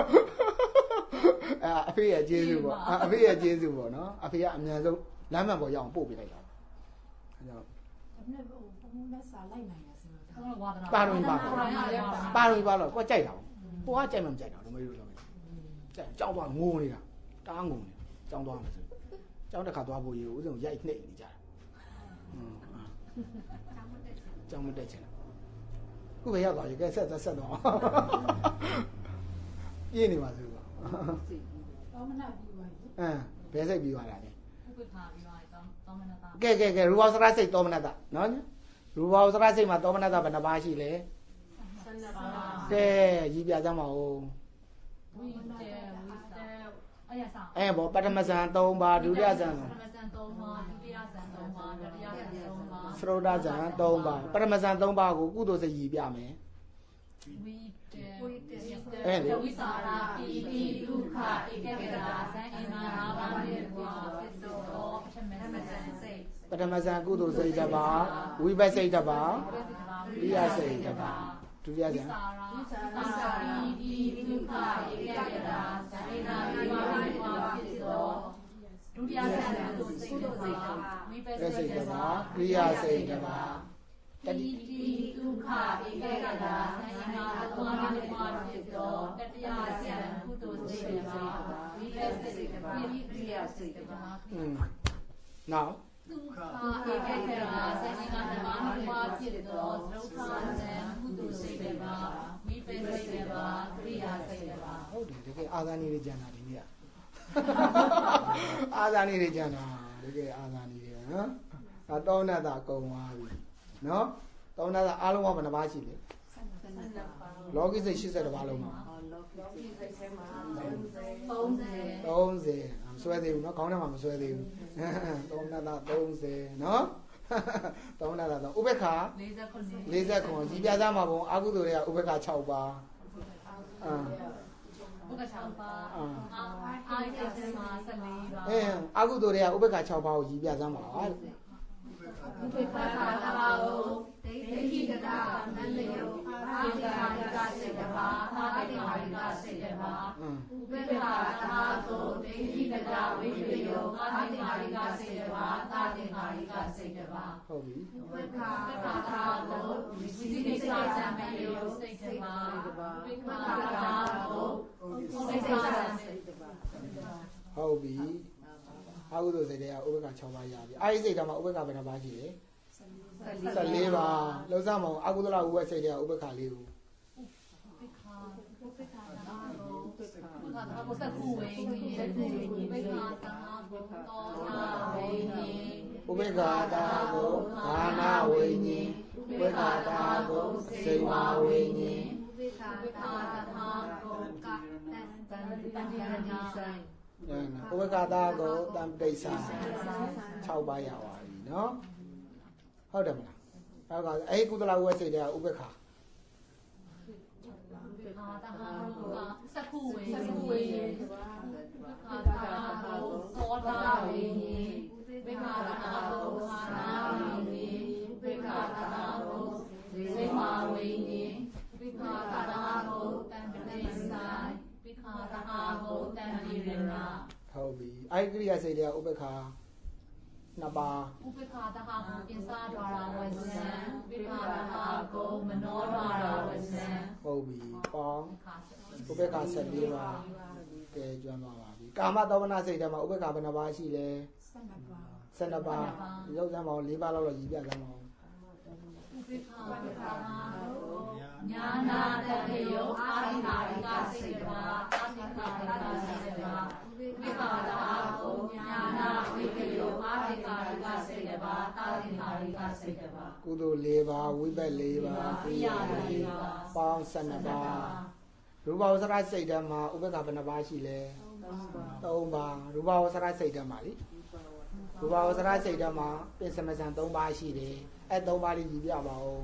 အဖေရဲ့ကျေးဇူးပေါ့အဖေရဲ့ကျေးဇူးပေါ့နော်အဖေကအမြန်ဆုံးလမ်းမှန်ပေါ်ရောက်အောင်ပို့ပေးလိုက်တာအဲကြောင့်အဲ့ဒါဘုံလက်စာလိုက်နိုင်တယ်ဆိုတော့ဝါဒနာပါတော့ကိုကြိုက်တာကိုကကြိုက်မှမကြိုက်တာတော့မလို့လို့ကြိုက်ကြောင်းသွားငိုနေတာတားငိုနေကြောင်းသွားမယ်ဆိုကြောင်းတစ်ခါသွားဖို့ရေဦးဆုံးရိုက်နှိမ့်နေကြတာကြောင်းမတက်ချင်ခုပဲရောက်သွားရေကဲဆက်တော့ပြေးနေပါစို့တောမနာပြီးပါဘယ်စိတ်ပြီးသွားတာလဲဥပ္ပခါပြီးသွားတောမနာတာကဲရူဘောစရာစိတ်တောမနာတာနော်ရူဘောစရာစိတ်မှာတောမနာတာဘယ်နှပါရှိလဲ 12ပါးကဲကြီးပြကြမှာဟုတ်ဝိတေအယစာဘောပထမဇန်3ပါဒုတိယဇန်ပထမဇန်3ပါဒုတိယဇန်3ပါတတိယဇန်3ပါသရုဒ္ဓဇန်3ပါပထမဇန်3ပါကိုကုသိုလ်စိတ်ကြီးပြမယ်ဝိတေဝိစာရာပိတိဒုက္ခဧကဂတာဇန်အိနာရာဘာမေဘောဖြစ်သောပထမဇန်စိတ်ပထမဇန်ကုသိုလ်စိတ်တစ်ပါးဝိပဿစိတ်တစ်ပါးဝိရစိတ်တစ်ပါးဒုတိယဇန်ဝိစာရာပိတိဒုက္ခဧကဂတာဇန်အိနာရာဘာမေဘောဖြစ်သောဒုတိယဆန္ဒကုသိုလ်စိတ်တစ်ပါးဝိပဿနာစိတ်တစ်ပါးကရိယာစိတ်တစ်ပါးတတိဒုက္ခဧကဂတာသံဃာတော်မြတ်မှာဖြစ်သောတတိယဆန္ဒကုသိုလ်စိတ်တစ်ပါးဝိပဿနာစိတ်တစ်ပါးကရိယာစိတ်တစ်ပါးနောက်ဒုက္ခဧကဂတာသံဃာတော်မြတ်မှာဖြစ်သောဒုက္ခဆန္ဒကုသိုလ်စိတ်တစ်ပါးဝိပဿနာစိတ်တစ်ပါးကရိယာစိတ်တစ်ပါးဟုတ်တယ်တကယ်အာဇာနည်တွေကျန်တာဒီနေ့အာဇာနည်တွေကျန်တာတကယ်အာဇာနည်တွေနော်ဒါတောင်းတတာအကုန်သွားပြီနော်တောင်းတတာအားလုံးကဘယ်နှပါးရှိလဲလောကီစိတ်80ပါးလုံးပါ30မဆွဲသေးဘူးနော်ခေါင်းထဲမှာမဆွဲသေးဘူးတောင်းတတာ30နော်တောင်းတတာဥပေက္ခ49ဒီပြသားမှာပုံအာကုသိုလ်တွေကဥပေက္ခ6ပါးဘုက6ပါးအာကိစ္စမှာ14ပါးအာကုသိုလ်တွေကဥပေက္ခ6ပါးကိုရည်ပြစမ်းပါဟာဥပေက္ခတာပါကိုဒိဋ္ဌိကတာနန္တယောအာတိဟာရိကစေတပါအာတိဟာရိကစေတပါဥပေက္ခတာကိုဒိဋ္ဌိကတာဝိပယောအာတိဟာရိကစေတပါအာတိဟာရိကစေတပါဟုတ်ပြီဥပေက္ခတာကိုဝိသိကိစ္စသံမေယောစေတပါဥပေက္ခတာကိုစိတ်စားစိတ်တပါဟုတ်ပြီအာဟုသို့စိတ်တွေကဥပေက္ခ6ပါးရပြီအာဟိစိတ်ဓာတ်မှာဥပေက္ခဘယ်နှပါးရှိလဲ14ပါးလောက်စမအောင်အာဟုသလဥပ္ပစိတ်တွေကဥပေက္ခလေးကိုဥပေက္ခတာကိုဥပေက္ခတာကိုသက္ခုဝိနိယဥပေက္ခတာကိုသောနာဝိနိဥပေက္ခတာကိုဘာနာဝိနိဥပေက္ခတာကိုစေဝဝိနိဥပေက္ခတာကိုကတန်တိဆိုင်ဥပက္ခတာကိုတံပိဋ္ဌာ6ပါးရပါပြီနော်ဟုတ်တယ်မလားအဲ့ဒါအဲ့ကုသလဝိစိတ်တွေကဥပက္ခဥပေက္ခတာကိုသက္ခုဝိနိဥပေက္ခတာကိုသောတာဝိနိဥပေက္ခတာကိုဟာနာဝိနိဥပေက္ခတာကိုစေမဝိနိဥပေက္ခတာကိုတံပိဋ္ဌာပိခာတာကိုတံပိရဏဟုတ်ပြီအဲ့ကိရိယာစိတ်တွေကဥပက္ခ2ပါးဥပက္ခတာကိုပင်စားဒွါရဝဇ္ဇံဥပက္ခတာကိုမနောဒွါရဝဇ္ဇံဟုတ်ပြီပေါင်းဥပက္ခ14ပါးကဲကျွမ်းသွားပါပြီကာမသောမနစိတ်တွေမှာဥပက္ခဘယ်နှပါးရှိလဲ12ပါးရုပ်စမ်းပါအောင်4ပါးလောက်တော့ရည်ပြစမ်းပါအောင်ဥပက္ခတာညာနာတတေယောအာရိနာရိကစိတ်ပါအာရိနာရိကစိတ်ပါဥပက္ခတာကိုညာနာဝိပယောအာရိနာရိကစိတ်ပါအာရိနာရိကစိတ်ပါကုသိုလ်4ပါးဝိပက်4ပါးကိရိယာ4ပါးပေါင်း12ပါးရူပဝဆရစိတ်ဓာတ်မှာဥပက္ခဘယ်နှပါးရှိလဲ3ပါးရူပဝဆရစိတ်ဓာတ်မှာလေရူပဝဆရစိတ်ဓာတ်မှာပင်စမစံ3ပါးရှိတယ်အဲ့3ပါးလေးရည်ပြပါဦး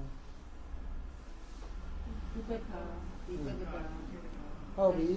ဥပေက္ခဒီပေက္ခဟုတ်ပြီ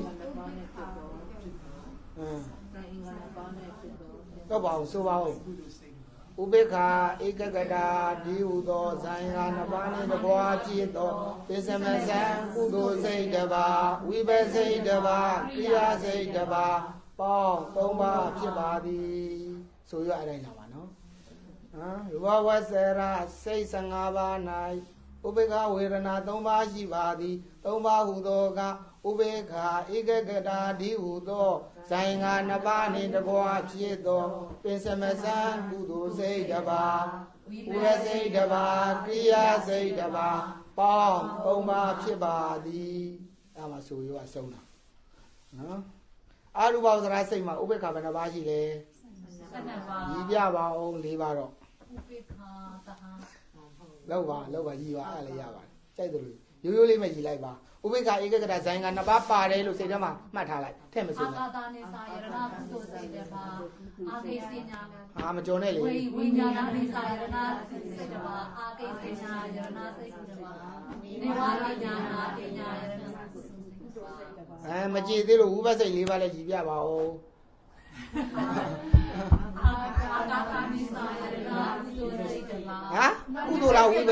တော့ပါအောင်ဆိုပါဦးဥပေက္ခဧကဂတာဒီဟုသောဇိုင်ဟာ2ပါးနှင့်တကွာကြည်သောပစ္စမဇံကုသိုလ်စိတ်တစ်ပါးဝိပဿစိတ်တစ်ပါးကိရိယာစိတ်တစ်ပါးပေါင်း3ပါးဖြစ်ပါသည်ဆိုရအဲ့တိုင်းလာပါနော်ရူပဝဆရာစိတ်15ပါး၌ဥပေက္ခဝေဒနာ3ပါးရှိပါသည်3ပါးဟုသောကဥပေက္ခဧကဂတာဒီဟုသောဇိုင်ငါ2ပါးနှင့်တကွာဖြစ်သောပင်စမဇံကုသိုလ်စိတ်တစ်ပါးဝိပဿစိတ်တစ်ပါးကိရိယာစိတ်တစ်ပါးပေါင်း3ပါးဖြစ်ပါသည်အဲ့မှာဆိုရောအဆုံးတာနော်အရူပဝဆရာစိတ်မှာဥပေက္ခဘယ်နှပါးရှိလဲ 12ပါးညီပြပါအောင်4ပါးတော့ဥပေက္ခတာလောက်ပါညီပါအဲ့လည်းရပါတယ်ကြိုက်တယ်လို့ရိုးရိုးလေးပဲညီလိုက်ပါဥပေက္ခဧကဂတာဇိုင်က2ပါးပါတယ်လို့စိတ်ထဲမှာမှတ်ထားလိုက်ထည့်မစင်းအာကာသနိစာယရဏကုသိုလ်စိတ်တပါအာကိစိညာဟာမကြော်နဲ့လေဝိညာဏနိစာယရဏစိတ်တပါအာကိစိညာယရဏစိတ်တပါနိဝါဒညာနာပညာယရဏကုသိုလ်စိတ်တပါမကြည်သေးလို့ဝိပဿစိတ်4ပါးလည်းညီပြပါဦးအာကာသနိစာယရဏကုသိုလ်စိတ်တပါဟာကုသိုလ်လားဝိပဿ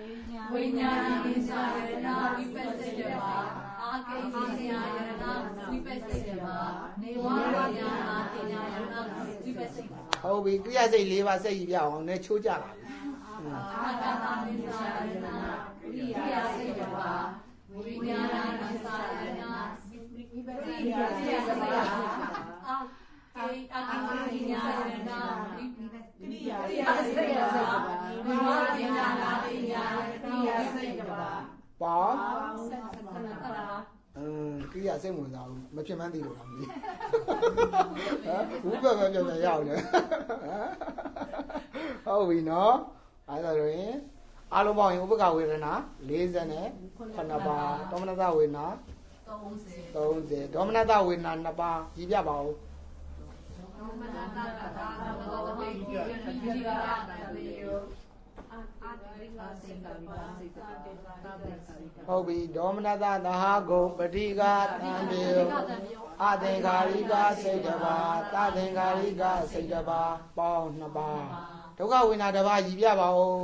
ဝိညာဏနိစာယရဏဝိပဿစိတ်တပါအာကိစိညာယရဏကုသိုလ်ဝိပဿနာနေဝါဒညာနာပညာယနာဝိပဿနာဟုတ်ပြီကိရိယာစိတ်၄ပါးစိတ်ကြီးပြအောင်နဲ့ချိုးကြလာပြီအာတနာနိသယနာဝိရိယစိတ်ပါဝိညာဏနိသယနာဝိပဿနာအာကေအာကိညာယနာဝိကိရိယာစိတ်ပါဝိမာယနာနာပညာကိရိယာစိတ်ပါပေါင်းကိရိယာစိတ်ဝင်စားဘူးမဖြစ်မှန်းသိလို့လားမသိဟမ်ဘူးပဲပြန်ပြန်ရောက်နေဟုတ်ပြီနော်အဲ့ဒါဆိုရင်အလုံးပေါင်းရင်ဥပက္ခဝေဒနာ40နဲ့9ပါးဒေါမနတဝေဒနာ30ဒေါမနတဝေဒနာ2ပါးကြီးပြပါဦးဒေါမနတတာဘောဝေကိယတိရာတေယောဟုတ်ပြီဒေါမနတသဟာဂုံပတိကတံတေအသင်္ခါရိကစိတ်တပါသသင်္ခါရိကစိတ်တပါပေါင်း2ပါးဒုက္ခဝေဒနာတစ်ပါးရည်ပြပါဦး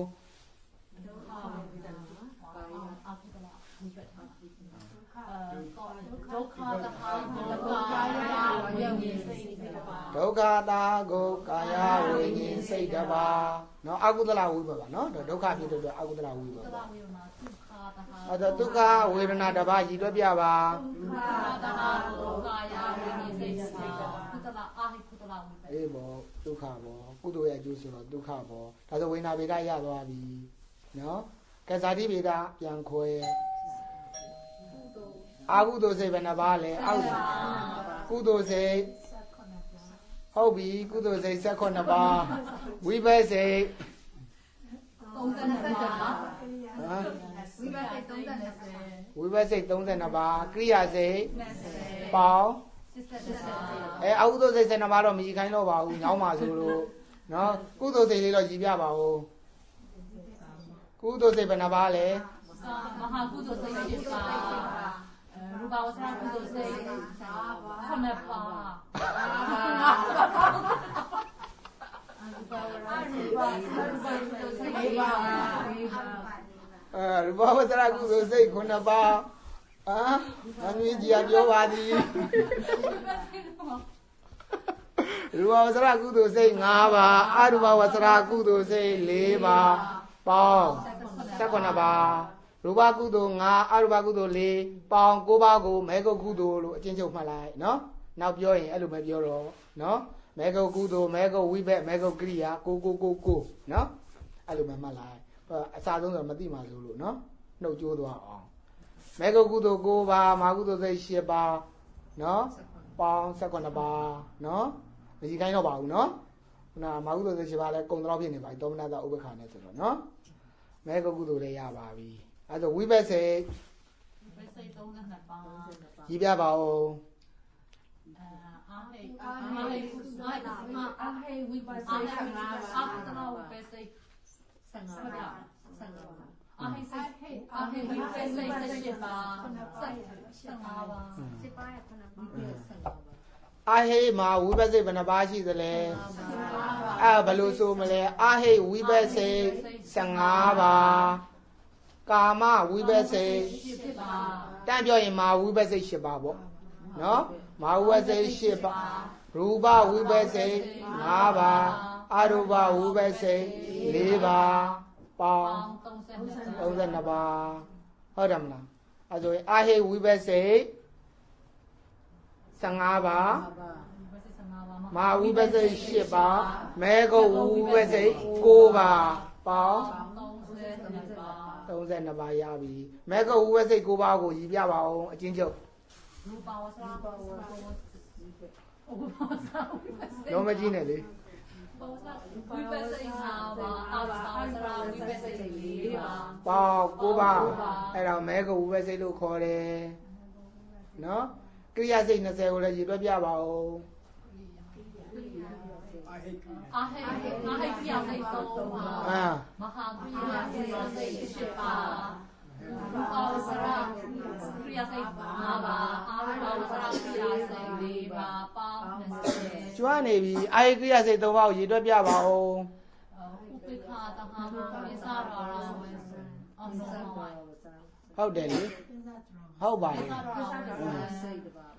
ဒုက္ခတဟာကိုကာယဝိညာဉ်စိတ်တပါဒုက္ခတာကိုကာယဝိညာဉ်စိတ်တပါเนาะအကုသလဝိပ္ပပါเนาะဒုက္ခဖြစ်တဲ့အတွက်အကုသလဝိပ္ပပါဒုက္ခဝေဒနာတစ်ပါးရည်တွက်ပြပါဒုက္ခတဟာကိုကာယဝိညာဉ်စိတ်တပါကုသလအာဟိကုသလဝိပ္ပအေးဘောဒုက္ခဘောကုသိုလ်ရဲ့အကျိုးဆိုတော့ဒုက္ခဘောဒါဆိုဝေဒနာဗေဒရသွားပြီเนาะကဇာတိဗေဒပြန်ခွဲအာဟုသိုလ်စိတ်ဘယ်နှပါလဲအာဟုကုသိုလ်စိတ်ဟုတ်ပြီကုသိုလ်စိတ်18ပါးဝိဘတ်စိတ် 32ပါးဟမ်ဝိဘတ်စိတ် 32ပါးကိရိယာစိတ်ပေါင်းအာဟုသိုလ်စိတ်12ပါးတော့မရည်ခိုင်းတော့ပါဘူးညောင်းပါဆိုလို့နော်ကုသိုလ်စိတ်လေးတော့ရည်ပြပါဦးကုသိုလ်စိတ်ဘယ်နှပါလဲမဟာကုသိုလ်စိတ်7ပါးရူပဝဆရာကုသိုလ်စိတ်9ပါးရူပဝဆရာကုသိုလ်စိတ်9ပါးမမင်းကြီးပြောပါသည်ရူပဝဆရာကုသိုလ်စိတ်5ပါးအရူပဝဆရာကုသိုလ်စိတ်4ပါးပေါင်း18ပါးရူပကုသိုလ်5အရူပကုသိုလ်4ပေါင်း9ပါးကိုမေဂုကုသိုလ်လို့အချင်းချုပ်မှတ်လိုက်နော်နောက်ပြောရင်အဲ့လိုမပြောတော့နော်မေဂုကုသိုလ်မေဂုဝိဘက်မေဂုကရိယာကိုနော်အဲ့လိုမှတ်လိုက်အစားဆုံးဆိုမသိမှဆိုလို့နော်နှုတ်ကြိုးသွားအောင်မေဂုကုသိုလ်9ပါးမာကုသိုလ်စိတ်10ပါးနော်ပေါင်း18ပါးနော်မကြီးခိုင်းတော့ပါဘူးနော်ခုနမာကုသိုလ်စိတ်10ပါးလဲကုံတော့ဖြစ်နေပါပြီသောမနတဥပ္ပခါနဲ့ဆိုတော့နော်မေဂုကုသိုလ်လည်းရပါပြီအဲ့ဆိုဝိဘတ်စိတ် 32ပါးကြီးပြပါဦးအာဟိဝိပဿနာအာဟတနာဝိပဿနာအာဟိစိတ်အာဟိဝိပဿနာ7ပါး15ပါး10ပါးရဲ့9ပါးအာဟိမှာဝိပဿနာဘယ်နှပါးရှိသလဲအဲ့ဘယ်လိုဆိုမလဲအာဟိဝိပဿနာ15ပါးကာမဝိပဿနာ 10ပါးတန်းပြောရင်မာဝိပဿနာ10ပါးပေါ့နော်မာဝိပဿနာ10ပါးရူပဝိပဿနာ5ပါးအရူပဝိပဿနာ4ပါးပေါင်း32ပါးဟုတ်တယ်မလားအဲ့ဆိုရင်အာဟိဝိပဿနာ15ပါးမာဝိပဿနာ10ပါးမေဂုဝိပဿနာ9ပါးပေါင်း32ပါးရပြီမေဂုဝိပဿနာ9ပါးကိုရည်ပြပါအောင်အချင်းချုပ်ရူပဝဆရာလုံးမကြီးနဲ့လေဝိပဿနာပါအာဝဆရာဝိပဿနာ4ပါပေါင်း9ပါးအဲ့တော့မေဂုဝိပဿနာလို့ခေါ်တယ်နော်ကိရိယာစိတ်20ကိုလည်းရည်တွက်ပြပါဦးအာဟိကိရိယာစိတ်3ပါမဟာကိရိယာစိတ်10ပါရူပဝဆရာကိရိယာစိတ်5ပါအာဝဆရာကိရိယာစိတ်4ပါပေါင်း20 ကျွမ်းနေပြီအာဟိကိရိယာစိတ်3ပါးကိုရည်တွက်ပြပါဦးဥပိ္ပခာတဟာမေသရာရဝေအမောဟုတ်တယ်လေဟုတ်ပါလေစိတ်တပါ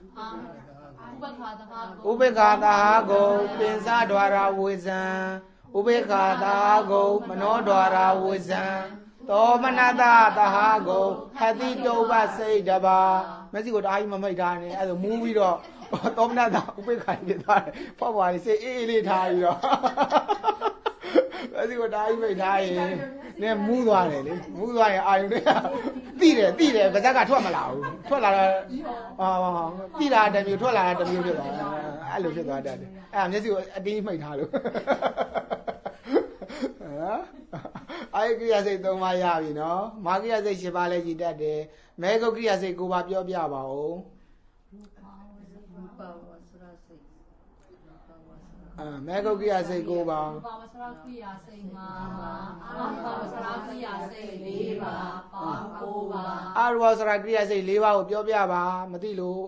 ဥပေက္ခသာကိုပင်စဒွါရာဝေဇံဥပေက္ခသာကိုမနောဒွါရာဝေဇံသောမနတသဟာကိုဟတိတုပ္ပစိတ်တပါမျက်စိကိုတအားကြီးမမိတ်ထားနဲ့အဲ့ဒါမူးပြီးတော့သောမနတဥပေက္ခဖြစ်သွားတယ်ဖောက်ပါလေစိတ်အေးအေးလေးထားပြီးတော့မျက်စိကိုတအားကြီးမိတ်ထားရင်နည်းမူးသွားတယ်လေမူးသွားရင်အာယုန်တွေကတိတယ်ဗဇက်ကထွက်မလာဘူးထွက်လာတော့တိတာတမျိုးထွက်လာတာတမျိုးဖြစ်သွားအဲ့လိုဖြစ်သွားတတ်တယ်အဲ့မျက်စိကိုအတင်းမိတ်ထားလို့အာယကိယစိတ်3ပါးရပြီနော်မာကိယစိတ်7ပါးလည်းကြည်တတ်တယ်မဲဂုတ်ကိယစိတ်9ပါးပြောပြပါဦးမဲဂုတ်ကိယစိတ်9ပါးပါဝဆရာကိယစိတ်5ပါအာပါဝဆရာကိယစိတ်4ပါပါ9ပါအာရဝဆရာကိယစိတ်4ပါးကိုပြောပြပါမသိလို့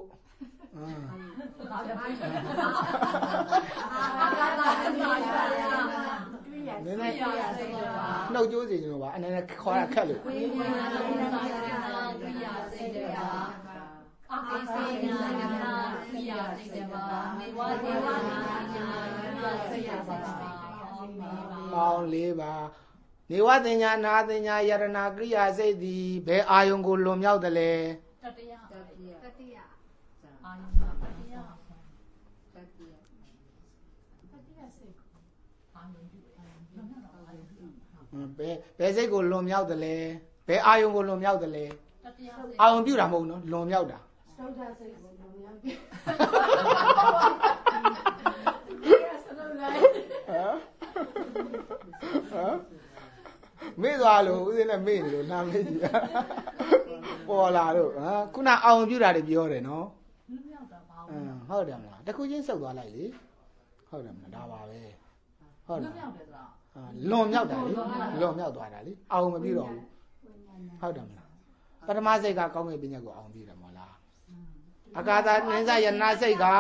နည်းနည်းနှုတ်ကြိုးစီကျွန်တော်ပါအနေနဲ့ခေါ်ရခက်လို့ဝိညာဏကိယစိတ်ပါအာကိစိညာကိယစိတ်ပါမေဝဒေဝနာညာကိယစိတ်ပါပေါင်း4ပါနေဝတင်ညာနာတင်ညာယရဏကိယစိတ်သည်ဘယ်အာယုံကိုလွန်မြောက်တယ်လဲတတယအာယုံတတယစိတ်အာယုံပြုဘယ်စိတ်ကိုလွန်မြောက်တယ်လဲဘယ်အာယုံကိုလွန်မြောက်တယ်လဲတတယအာယုံပြုတာမဟုတ်နော်လွန်မြောက်တာသုဒ္ဓစိတ်ကိုလွန်မြောက်တယ်မေ့သွားလို့ဦးစင်းနဲ့မေ့နေလို့နာမေ့ကြည့်ပေါ်လာလို့ခုနအောင်ပြူတာတွေပြောတယ်နော်လွန်မြောက်တာပါဟုတ်တယ်မလားတခုချင်းစုပ်သွားလိုက်လေဟုတ်တယ်မလားဒါပါပဲဟုတ်တယ်လွန်မြောက်တယ်ဆိုတာလွန်မြောက်တာလေလွန်မြောက်သွားတာလေအောင်မပြူတော့ဘူးဟုတ်တယ်မလားပထမစိတ်ကကောင်းကင်ပညာကိုအောင်ပြူတယ်မဟုတ်လားအကာသနိစ္စယနာစိတ်က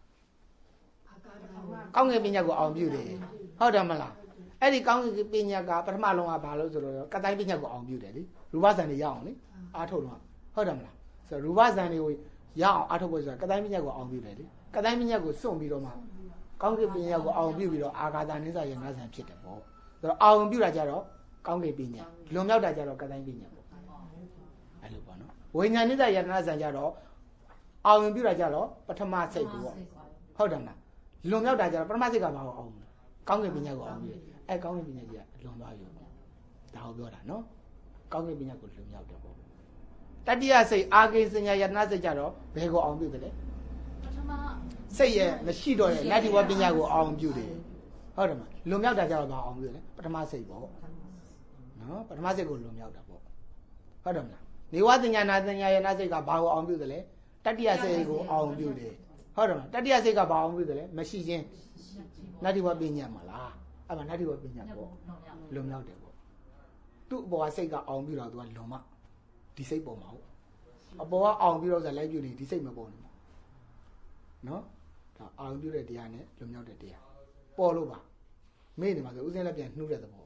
ကောင်းကင်ပညာကိုအောင်ပြူတယ်ဟုတ်တယ်မလားအဲ့ဒီကောင်းကင်ပညာကပထမလုံးကဘာလို့ဆိုတော့ကတိုင်းပညာကိုအောင်ပြုတယ်လေရူပဇံတွေရအောင်လေအားထုတ်တော့ဟုတ်တယ်မလားဆိုတော့ရူပဇံတွေကိုရအောင်အားထုတ်ဖို့ဆိုတာကတိုင်းပညာကိုအောင်ပြုတယ်လေကတိုင်းပညာကိုစွန့်ပြီးတော့မှကောင်းကင်ပညာကိုအောင်ပြုပြီးတော့အာဃာတနိစ္စယနာဇံဖြစ်တယ်ပေါ့ဆိုတော့အောင်ပြုတာကြတော့ကောင်းကင်ပညာလွန်မြောက်တာကြတော့ကတိုင်းပညာပေါ့အဲ့လိုပေါ့နော်ဝိညာဉ်နိစ္စယနာဇံကြတော့အောင်ပြုတာကြတော့ပထမစိတ်ပေါ့ဟုတ်တယ်မလားလွန်မြောက်တာကြတော့ပထမစိတ်ကဘာကိုအောင်ကောင်းကင်ပညာကိုအောင်ပြုအဲ့ကောင်းကင်ပညာကြီးကလွန်သွားပြီဒါကိုပြောတာနော်ကောင်းကင်ပညာကိုလွန်မြောက်တယ်ပေါ့တတိယစိတ်အာကိစညာယတနာစိတ်ကြတော့ဘယ်ကိုအောင်ပြုတယ်လဲပထမစိတ်ရဲ့မရှိတော့တဲ့နတ္တိဝပညာကိုအောင်ပြုတယ်ဟုတ်တယ်မလွန်မြောက်တာကြတော့ဘာအောင်ပြုတယ်လဲပထမစိတ်ပေါ့နော်ပထမစိတ်ကိုလွန်မြောက်တာပေါ့ဟုတ်တယ်မလားနေဝတညာနာတညာယနာစိတ်ကဘာကိုအောင်ပြုတယ်လဲတတိယစိတ်ကိုအောင်ပြုတယ်ဟုတ်တယ်မလားတတိယစိတ်ကဘာအောင်ပြုတယ်လဲမရှိခြင်းနတ္တိဝပညာမလားအဲ့မှာနတ္တိဝပညာပေါ့လွန်မြောက်တယ်ပေါ့သူ့အပေါ်ကစိတ်ကအောင်ပြီးတော့သူကလွန်မဒီစိတ်ပေါ်မှာဟုတ်အပေါ်ကအောင်ပြီးတော့ဆိုလိုက်ပြနေဒီစိတ်မပေါ်နေဘူးနော်ဒါအောင်ပြတဲ့တရားနဲ့လွန်မြောက်တဲ့တရားပေါ်လို့ပါမေ့နေမှာဆိုဥစဉ်လည်းပြန်နှုတ်တဲ့သဘော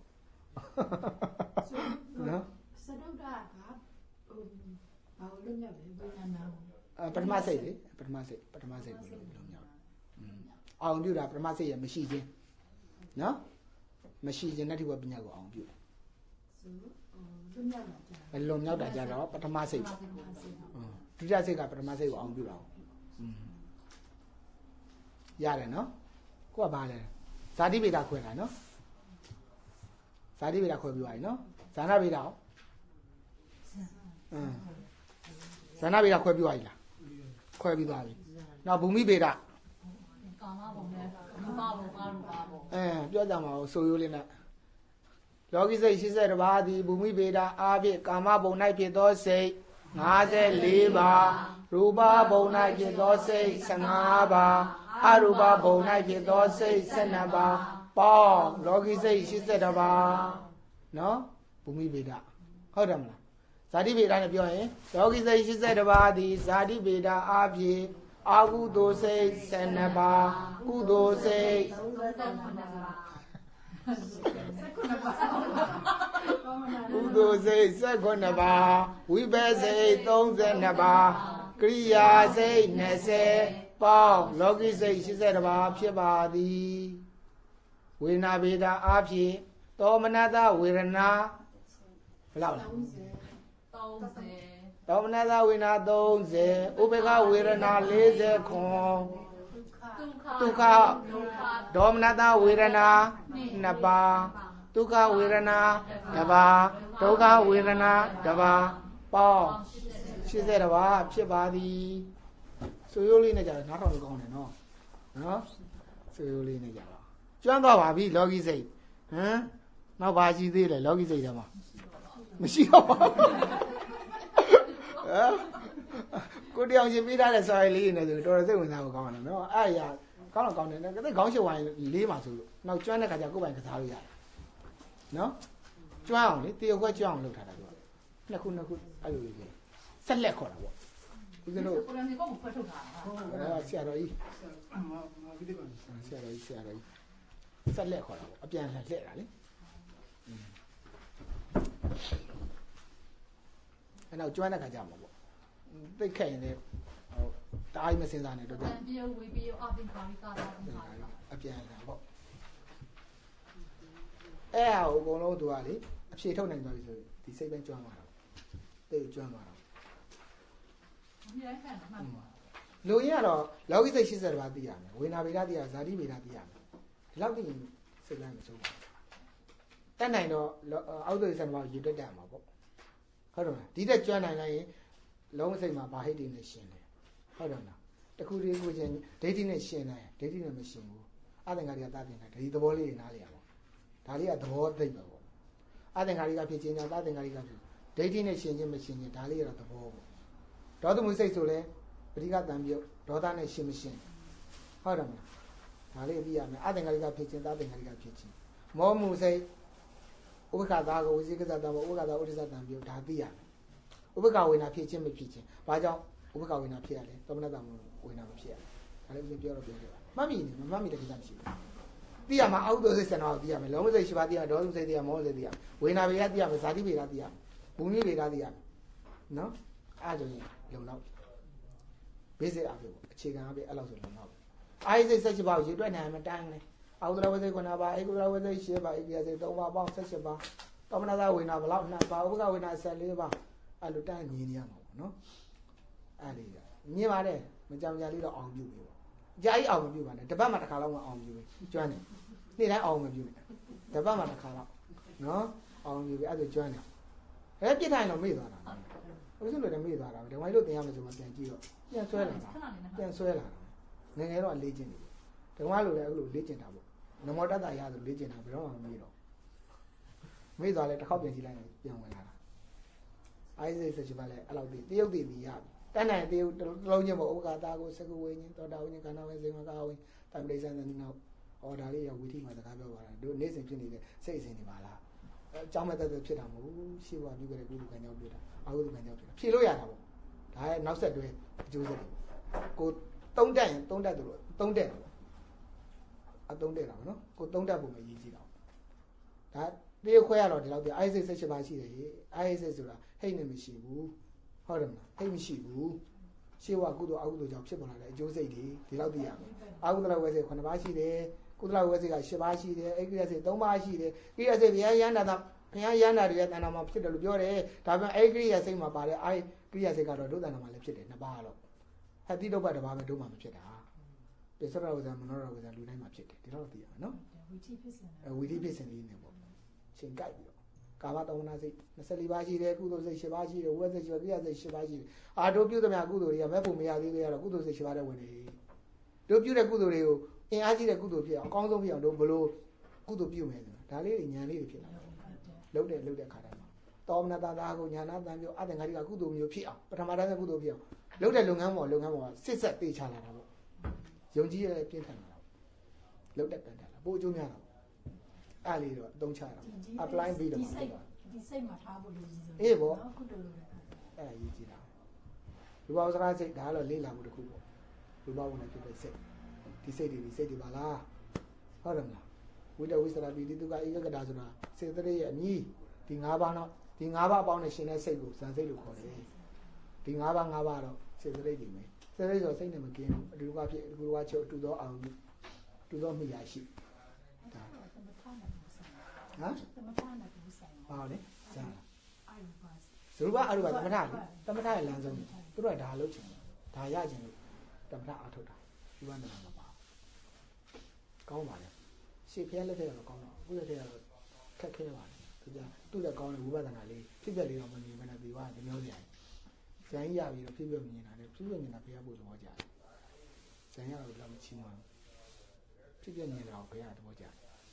နော်စတုဒ္ဒကဘာလွန်မြောက်လဲဝိညာဏပထမစိတ်လေပထမစိတ်ကိုလွန်မြောက်အောင်ပြတာပထမစိတ်ရမရှိခြင်းနော်မရှိခြင်းနတ္တိဝပညာကိုအောင်ပြုတယ်လွန်မြောက်တာကြတော့ပထမစိတ်ဒုတိယစိတ်ကပထမစိတ်ကိုအောင်ပြုတာရတယ်နော်ကိုကဘာလဲဇာတိဗေဒခွဲတာနော်ဇာတိဗေဒခွဲပြီးပါပြီနော်ဇာနာဗေဒရောဇာနာဗေဒခွဲပြီးပါပြီလားခွဲပြီးသွားပြီနောက်ဘူမိဗေဒကာမဘုံနဲ့ရူပဘုံအာရူပဘုံပြောကြမှာဆိုရိုးလေးနဲ့လောကီစိတ်82ပါးသည်ဘူမိဗေဒအားဖြင့်ကာမဘုံ၌ဖြစ်သောစိတ်54ပါးရူပဘုံ၌ဖြစ်သောစိတ်15ပါးအရူပဘုံ၌ဖြစ်သောစိတ်12ပါးပေါင်းလောကီစိတ်82ပါးနော်ဘူမိဗေဒဟုတ်တယ်မလားဇာတိဗေဒနဲ့ပြောရင်လောကီစိတ်82ပါးသည်ဇာတိဗေဒအားဖြင့်အာဟုသိုလ်စိတ်12ပါးကုသိုလ်စိတ်ကုသိုလ်စိတ်19ပါးဝိပဿစိတ်32ပါးကရိယာစိတ်20ပေါင်းလောကိစိတ်82ပါးဖြစ်ပါသည်ဝေဒနာဗေဒအဖြစ်သောမနတဝေဒနာဘယ်လောက်လဲ 30 သောမနတဝေဒနာ30ဥပေက္ခဝေဒနာ40ခွန်ဒုက္ခဒေါမနတဝေဒနာ2ပါးဒုက္ခဝေဒနာ1ပါးဒုက္ခဝေဒနာ1ပါးပေါင်း80ပါးဖြစ်ပါသည်ဆိုရိုးလေးနဲ့ကြာနားထောင်လို့ကောင်းတယ်နော်ဆိုရိုးလေးနဲ့ကြာတော့ကျွမ်းသွားပါပြီလောကီစိတ်ဟမ်နောက်ပါရှိသေးတယ်လောကီစိတ်ထဲမှာမရှိတော့ပါဘူးကိုတယောက်ရှင်ပြီးထားတဲ့စာရီလေးနဲ့ဆိုတော်တော်စိတ်ဝင်စားဖို့ကောင်းတယ်နော်အဲ့ရကောင်းတော့ကောင်းတယ်ဒါခေါင်းရှုပ်ဝိုင်းလေးမှာဆိုလို့နောက်ကျွမ်းတဲ့ခါကျကိုယ်ပိုင်ကစားလို့ရတယ်နော်ကျွမ်းအောင်လေတရုတ်ကကျွမ်းအောင်လုပ်ထားတာပြောနှစ်ခုအဲ့လိုလေးဆက်လက်ခေါ်တာပေါ့ဦးဇင်းတို့ကိုယ်လည်းကောမဖွက်ထုတ်တာဆရာတော်ကြီးမပြီးသေးပါဘူးဆရာတော်ကြီးဆက်လက်ခေါ်တာပေါ့အပြန်လှည့်တာလေအဲ့တော့ကျွမ်းတဲ့ခါကျမှာပေါ့သိခဲ့ရင်လည်းဟိုတားကြီးမစင်စားနဲ့တော့ပြန်ပြေဝေးပြေအပြင်ခါပြီးကာတာအပြန်လာပေါ့အဲ့ဟာကိုအကုန်လုံးသူကလေအဖြေထုတ်နိုင်သွားပြီဆိုဒီစိတ်ပဲကျွမ်းသွားတာသိကျွမ်းသွားတာလူရင်းကတော့လောကိစိတ်80ပါးသိရမယ်ဝေနာဗေဒသိရဇာတိဗေဒသိရမယ်ဒီလောက်သိရင်စိတ်လမ်းမဆုံးဘူးတက်နိုင်တော့အောက်သိစံမှာယူတက်မှာပေါ့ဟုတ်တယ်မလားဒီတက်ကျွမ်းနိုင်လိုက်ရင်လုံးစိတ်မှာဘာဟိတ်တွေနဲ့ရှင်တယ်ဟုတ်တယ်မလားတခုတည်းကိုချင်းဒိဋ္ဌိနဲ့ရှင်တယ်ဒိဋ္ဌိနဲ့မရှင်ဘူးအသင်္ကာရိကတာသင်္ကာဒီသဘောလေးတွေနားလည်ရပါဒါလေးကသဘောသိပ်ပဲပေါ့အသင်္ကာရိကဖြစ်ခြင်းညာတာသင်္ကာရိကဖြစ်ဒိဋ္ဌိနဲ့ရှင်ခြင်းမရှင်ခြင်းဒါလေးကတော့သဘောပေါ့ဒေါသမှုစိတ်ဆိုလဲပရိကတံပြုတ်ဒေါသနဲ့ရှင်မရှင်ဟုတ်တယ်မလားဒါလေးသိရမယ်အသင်္ကာရိကဖြစ်ခြင်းတာသင်္ကာရိကဖြစ်ခြင်းမောမှုစိတ်ဥပ္ပခါသာကိုဝိသေကဇတံဘောဥပ္ပခါသာဥဒိစ္စတံပြုတ်ဒါသိရမယ်ဥပ္ပခါဝေနာဖြစ်ခြင်းမဖြစ်ခြင်းဘာကြောင့်ဥပ္ပခါဝေနာဖြစ်ရလဲသမဏတံဝေနာမဖြစ်ရဒါလည်းပြောတော့ပြောခဲ့ပါမှတ်မိနေမမှတ်မိတဲ့ကိစ္စမရှိဘူးသိရမှာအောက်သို့စိတ်စံတော်သိရမယ်လုံးဝစိတ်ရှိပါသိရဒေါသစိတ်သိရမောစိတ်သိရဝေနာဗေဒသိရမယ်ဇာတိဗေဒသိရဘူမိဗေဒသိရနော်အဲ့ဒါဆိုရင်လုံလောက်ဘေးစစ်အဖြစ်ပေါ့အခြေခံအဖြစ်အဲ့လောက်ဆိုလုံလောက်အာယစိတ်78ပါးရေတွက်နိုင်မှတိုင်းလဲအောက်တရဝစိတ်9ပါးဧကုတရဝစိတ်10ပါးဧကိယစိတ်3ပါးပေါင်း18ပါးသောမနတဝေနာဘလောက်2ပါးဥပ္ပကဝေနာ14ပါးအဲ့လိုတိုင်းညီနေရမှာပေါ့နော်အဲ့လေးကမြင်ပါတယ်မကြမ်းကြလေးတော့အောင်ပြုပြီပေါ့ကြာကြီးအောင်မပြုပါနဲ့တပတ်မှတစ်ခါလောက်မှအောင်ပြုပြီကျွမ်းတယ်နေ့တိုင်းအောင်မပြုနဲ့တပတ်မှတစ်ခါလောက်နော်အောင်ပြုပြီအဲ့ဒါကျွမ်းတယ်အဲ့ပြစ်ထိုင်တော့မေ့သွားတာဦးစုလို့လည်းမေ့သွားတာပဲဒီမိုင်းလို့တင်ရမယ်ဆိုမှပြန်ကြည့်တော့ပြန်ဆွဲလာတာငယ်ငယ်တော့လေ့ကျင့်နေတယ်ဒီမိုင်းလို့လည်းအခုလိုလေ့ကျင့်တာပေါ့နမောတတရဆိုလေ့ကျင့်တာဘယ်တော့မှမမေ့တော့မေ့သွားလဲတစ်ခေါက်ပြန်ကြည့်လိုက်ရင်ပြန်ဝင်လာတာအိုင်းစိတ်ဆက်ချပါလဲအဲ့လောက်တရုတ်တည်ပြီးရပြီတန်းနိုင်တရုတ်တစ်လုံးချင်းပေါ့ဥက္ကာတာကိုစကုဝိညာဉ်သောတာဝိညာဉ်ခန္ဓာဝိညာဉ်စေမကာဝိတံပရိစ္ဆန်သနာဟောဒါလေးရဝီထိမှာစကားပြောပါတာတို့နေ့စဉ်ဖြစ်နေတဲ့စိတ်အစဉ်တွေပါလားအကြောင်းမဲ့သက်သက်ဖြစ်တာမဟုတ်ဘူးရှေ့ဘဝပြုခဲ့တဲ့ကုသကံကြောင့်ဖြစ်တာအကုသကံကြောင့်ဖြစ်တာဖြေလို့ရတာပေါ့ဒါရဲ့နောက်ဆက်တွဲအကျိုးဆက်ကိုသုံးတက်ရင်သုံးတက်တယ်လို့သုံးတက်တယ်အသုံးတက်တာပေါ့နော်ကိုသုံးတက်ဖို့မရည်ကြည့်တော့ဒါတရုတ်ခွဲရတော့ဒီလောက်တည်းအိုက်စစ်18ပါးရှိတယ်အိုက်စစ်ဆိုတာဟိတ်နဲ့မရှိဘူးဟုတ်တယ်မလားဟိတ်မရှိဘူးရှေ့ဘဝကုသိုလ်အကုသိုလ်ကြောင့်ဖြစ်ပေါ်လာတဲ့အကျိုးစိတ်တွေဒီလောက်သိရမယ်အကုသလဝေစိတ်9ပါးရှိတယ်ကုသလဝေစိတ်က10ပါးရှိတယ်ဧကိယစိတ်3ပါးရှိတယ်ကိရိယစိတ်ဘုရားရဟန္တာဘုရားရဟန္တာတွေရဲ့တဏ္ဍာမှာဖြစ်တယ်လို့ပြောတယ်ဒါပေမဲ့ဧကိရိယစိတ်မှာပါတဲ့ကိရိယစိတ်ကတော့ဒုတဏ္ဍာမှာလည်းဖြစ်တယ်2ပါးတော့ဟတိတုပ္ပတစ်ပါးပဲဒုမှာမဖြစ်တာပိစရဝဇ္ဇမနောရဝဇ္ဇလူတိုင်းမှာဖြစ်တယ်ဒီတော့သိရမယ်နော်ဝီထိဖြစ်စဉ်ဝီထိဖြစ်စဉ်လေးနေပေါ့ချိန်ကြိုက်ပြီးတော့ကာမတောမနာစိတ်24ပါးရှိတယ်ကုသိုလ်စိတ်10ပါးရှိတယ်ဝိသေစိတ်10ပါးကိရိယစိတ်10ပါးရှိတယ်အာတို့ပြုသမျှကုသိုလ်တွေကမဲ့ဖို့မရသေးသေးရတော့ကုသိုလ်စိတ်10ပါးတဲ့ဝင်နေတို့ပြုတဲ့ကုသိုလ်တွေကိုအင်အားကြီးတဲ့ကုသိုလ်ဖြစ်အောင်အကောင်းဆုံးဖြစ်အောင်တို့ဘလို့ကုသိုလ်ပြုမယ်ဆိုတာဒါလေးဉာဏ်လေးတွေဖြစ်လာတယ်လုံးတဲ့ခါတိုင်းမှာတောမနာတာသာကိုညာနာတန်ပြောအသင်္ခါရိကကုသိုလ်မျိုးဖြစ်အောင်ပထမတိုင်းကုသိုလ်ဖြစ်အောင်လုံးတဲ့လုပ်ငန်းပေါ်စစ်ဆက်တေချလာတာပေါ့ယုံကြည်ရပြင်းထန်တာလုံးတဲ့ပြန်တာပို့အကျိုးများတာအဲ့လေးတော့အသုံးချတာ apply ပြီးတော့ဒီစိတ်မှာထားဖို့လိုကြီးဆိုအေးပေါ့ကုသိုလ်လိုအဲ့ရေးကြည့်တာလူပေါင်းစကားစိတ်ဒါကတော့လေ့လာမှုတစ်ခုပေါ့လူပေါင်းဝင်ဖြစ်တဲ့စိတ်ဒီစိတ်တွေပါလားဟုတ်တယ်မလားဝိတဝိစရပိတိတုကဧကဂတာဆိုတာစေတရေရဲ့အမည်ဒီ၅ပါးတော့ဒီ၅ပါးပေါင်းနဲ့ရှင်တဲ့စိတ်ကိုဇန်စိတ်လို့ခေါ်တယ်ဒီ၅ပါးတော့စေတသိက်တွေပဲစေတသိက်ဆိုစိတ်နဲ့မကင်းဘူးအတူတူဖြစ်အတူတူချုပ်တူသောအောင်တူသောမိယာရှိဒါဟမ်သမထနဲ့ဘူးဆိုင်ပါလေဇာဇရူပအရူပသမထရဲ့လမ်းဆုံးသူတို့ကဒါလုပ်ချင်တယ်ဒါရချင်လို့သမထအားထုတ်တာဒီဝန္ဒနာမပါကောင်းပါလေရှေ့ဖျက်လက်ထက်ကတော့ကောင်းတော့အခုလက်ထက်ကတော့ခက်ခဲပါလေသူကသူ့လက်ကောင်းတဲ့ဝိပဿနာလေးဖြစ်ပြလေးတော့မမြင်မနဲ့ဒီကဒီမျိုးစရာဇန်ရပြီးတော့ဖြစ်ပြမြင်တာလေဖြစ်ပြမြင်တာဘုရားပို့သဘောကျတယ်ဇန်ရတော့လည်းမချီးမွမ်းဖြစ်ပြမြင်တာကိုဘုရားသဘောကျတယ်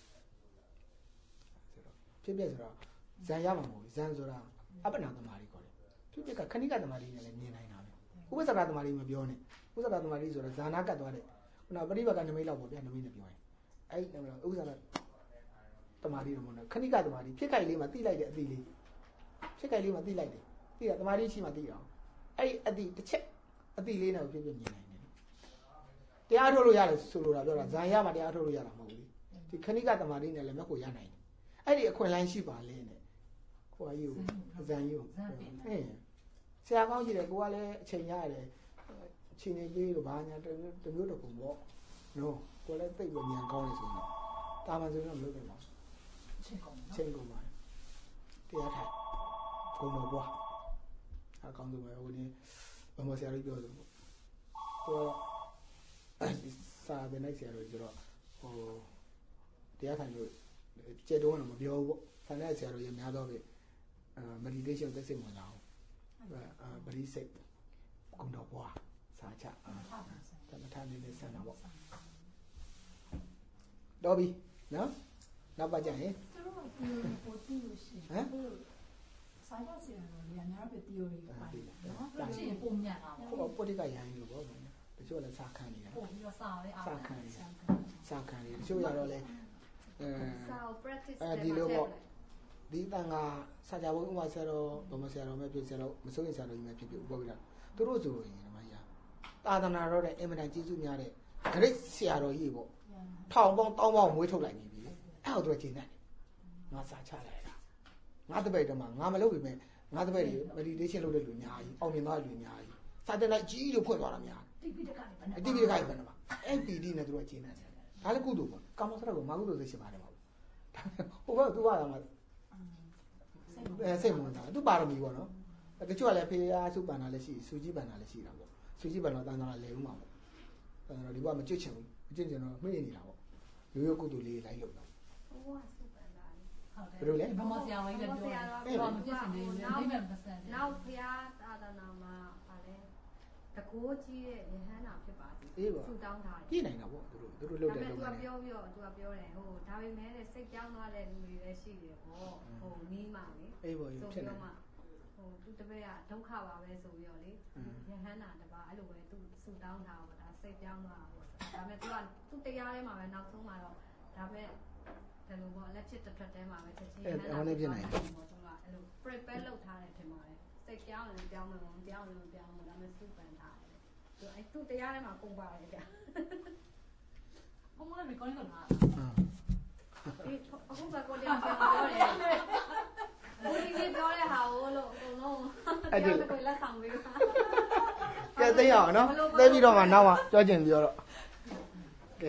ဆိုတော့ဖြစ်ပြဆိုတော့ဇန်ရမှာမဟုတ်ဘူးဇန်ဆိုတာအပ္ပနာသမารီခေါ်တယ်ဖြစ်ပြကခဏိကသမารီနဲ့လည်းမြင်နိုင်တာပဲဥပ္ပစကသမารီမပြောနဲ့ဥပ္ပစကသမารီဆိုတော့ဇာနာကတ်သွားတဲ့ခုနပရိပတ်ကနမိတ်လောက်ပေါ့ဗျာနမိတ်နဲ့ပြောရင်အဲ့ဥပ္ပစကတမာရီတော့မဟုတ်ဘူးခဏိကတမာရီဖြစ်ကြိုက်လေးမှာတိလိုက်တဲ့အသီးလေးဖြစ်ကြိုက်လေးမှာတိလိုက်တယ်တိတာတမာရီရှိမှတိအောင်အဲ့အသီးတစ်ချက်အသီးလေးနဲ့ဖြစ်ဖြစ်မြင်နိုင်တယ်တရားထုတ်လို့ရတယ်ဆိုလိုတာပြောတာဇာရမှာတရားထုတ်လို့ရတာမဟုတ်ဘူးဒီခဏိကတမာရီနဲ့လည်းမဲ့ကိုရနိုင်တယ်အဲ့ဒီအခွင့်အလမ်းရှိပါလေနဲ့ကိုကယူဇန်ယူဆရာကောင်းရှိတယ်ကိုကလည်းအချိန်ရတယ်အချိန်နေပေးလို့ဘာညာတမျိုးတစ်ခုပေါ့နော်ကိုလည်းသိပ်ပြီးဉာဏ်ကောင်းနေဆိုတော့တာမန်ဆိုရင်တော့မလုပ်နိုင်ပါဘူးချိန်ကုန်ပါတရားထိုင်ဂုံတော်ဘွားအကောင်းဆုံးပဲဟိုနေ့ဘမဆရာကြီးပြောဆိုပေါ့ဟိုစာတဲ့နိုင်ဆရာတို့ကျတော့ဟိုတရားထိုင်လို့ကျေတုံးကတော့မပြောဘူးပေါ့ဆန်တဲ့ဆရာတို့ရများတော့ပြီmeditation သက်စိတ်ဝင်လာအောင်ပရိစိတ်ဂုံတော်ဘွားစာချသမထနေနဲ့ဆန်တာပေါ့တော်ပြီနော်နောက်ပါကြရင်သူတို့က theory ကိုသိလို့ရှိရင်ဟမ်စာရဆရာတော်တွေကများပဲ theory ကိုပါတယ်နော်။ဒါချင်းပုံညံ့တာပေါ့။ပုဒ်တိကရိုင်းလို့ပေါ့။တချို့လည်းစာခံနေတာ။ပို့ပြီးတော့စာလေးအားစာခံနေ။စာခံနေတချို့ရတော့လေစာကို practice ဒီလိုပေါ့။ဒီတန်ကစာကြဖို့ဥပမာဆရာတော်ဗမာဆရာတော်မဲ့ဖြစ်ဆရာတော်မစိုးရင်ဆရာတော်ကြီးမဲ့ဖြစ်ဥပပိတာ။သူတို့ဆိုရင်ဓမ္မကြီးသာသနာတော်တဲ့အင်မတန်ကြီးစုများတဲ့ဂရိတ်ဆရာတော်ကြီးပေါ့။ထောင်ပေါင်းတောင်းပေါင်းမွေးထုတ်လိုက်နေပြီ။အဲ့တော့သူကကျင်းတယ်။ငါစာချလိုက်တာ။ငါတပည့်တော်မှာငါမလုပ်ပြီမဲ့ငါတပည့်တွေ meditation လုပ်တဲ့လူအများကြီးအောင်မြင်သွားတဲ့လူအများကြီးစာတင်လိုက်ကြီးလို့ဖွင့်သွားတာများတိပိဋကကနေဘယ်နဲ့တိပိဋကကနေဘယ်နဲ့မှာအဲ့ PD နဲ့သူကကျင်းတယ်ဒါလည်းကုသိုလ်ပေါ့ကာမစရကမာကုသိုလ်သိရှိပါတယ်ပေါ့ဟိုဘက်သူကမှစိတ်မဝင်တာသူပါရမီပေါ့နော်တချို့ကလည်းဖေအားစုပန္နာလည်းရှိစူကြီးပန္နာလည်းရှိတာပေါ့စူကြီးပန္နာတန်တာလည်းဦးမှာပေါ့တန်တာဒီကမကျွတ်ချင်ဘူးမကျွတ်ချင်တော့မှိနေနေတာပေါ့ရိုးရိုးကုသိုလ်လေးလိုက်လို့တော့ဟုတ်စုပန္နာဘယ်လိုလဲဘမဆရာကြီးလည်းပြောတယ်ဘာမဖြစ်စင်နေလဲဒီမဲ့ပတ်စံနောက်ဖျားသာသနာမှာဗာလဲတကိုးကြီးရဲ့ယဟန္တာဖြစ်ပါသည်ဆူတောင်းထားတယ်ပြည့်နိုင်တာပေါ့သူတို့လုပ်တယ်လုပ်တယ်သူကပြောပြီးတော့သူကပြောတယ်ဟိုဒါပေမဲ့စိတ်ကြောင်းသွားတဲ့လူတွေလည်းရှိတယ်ပေါ့ဟိုနီးမှလေအေးပေါ့ဖြစ်နေဟိုသူတပည့်ကဒုက္ခပါပဲဆိုပြီးတော့လေယဟန္တာတပါအဲ့လိုပဲသူဆူတောင်းထားတော့ဒါစိတ်ကြောင်းသွားပေါ့ဒါပေမဲ့သူကသူတရားထဲမှာပဲနောက်ဆုံးမှာတော့ဒါပေမဲ့တယ်လို့ပေါ့လက်ချစ်တစ်ထွက်ထဲမှာပဲချက်ချင်းဟန်တာဖြစ်နိုင်တယ်ပေါ့သူကအဲ့လို prepare လုပ်ထားတယ်ထင်ပါတယ်စိတ်ပြောင်းရင်ပြောင်းမယ်မပြောင်းရင်မပြောင်းဘူးဒါပေမဲ့စုပန်ထားတယ်သူအဲ့သူတရားထဲမှာပုံပါတယ်ဗျာဘုံမလည်း recording လုပ်ထားအေးအခုကကိုတရားပြောတယ်ဘုရားကြီးပြောတဲ့ဟာကိုလို့အကုန်လုံးအဲ့ဒီကိုလက်ဆောင်ပေးပါကဲသိအောင်နော်သိပြီးတော့မှနောက်မှပြောချင်ပြောတော့ကဲ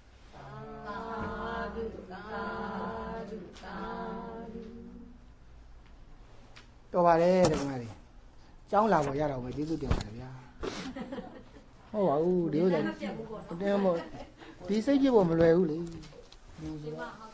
တော်ပါတယ်တက္ကမကြီးကျောင်းလာပေါ်ရတော့ပဲကျေးဇူးတင်ပါတယ်ဗျာဟုတ်ပါဘူးဒီလိုလည်းတင်းမို့ဒီစိတ်ကြည့်ဖို့မလွယ်ဘူးလေဒီမှာ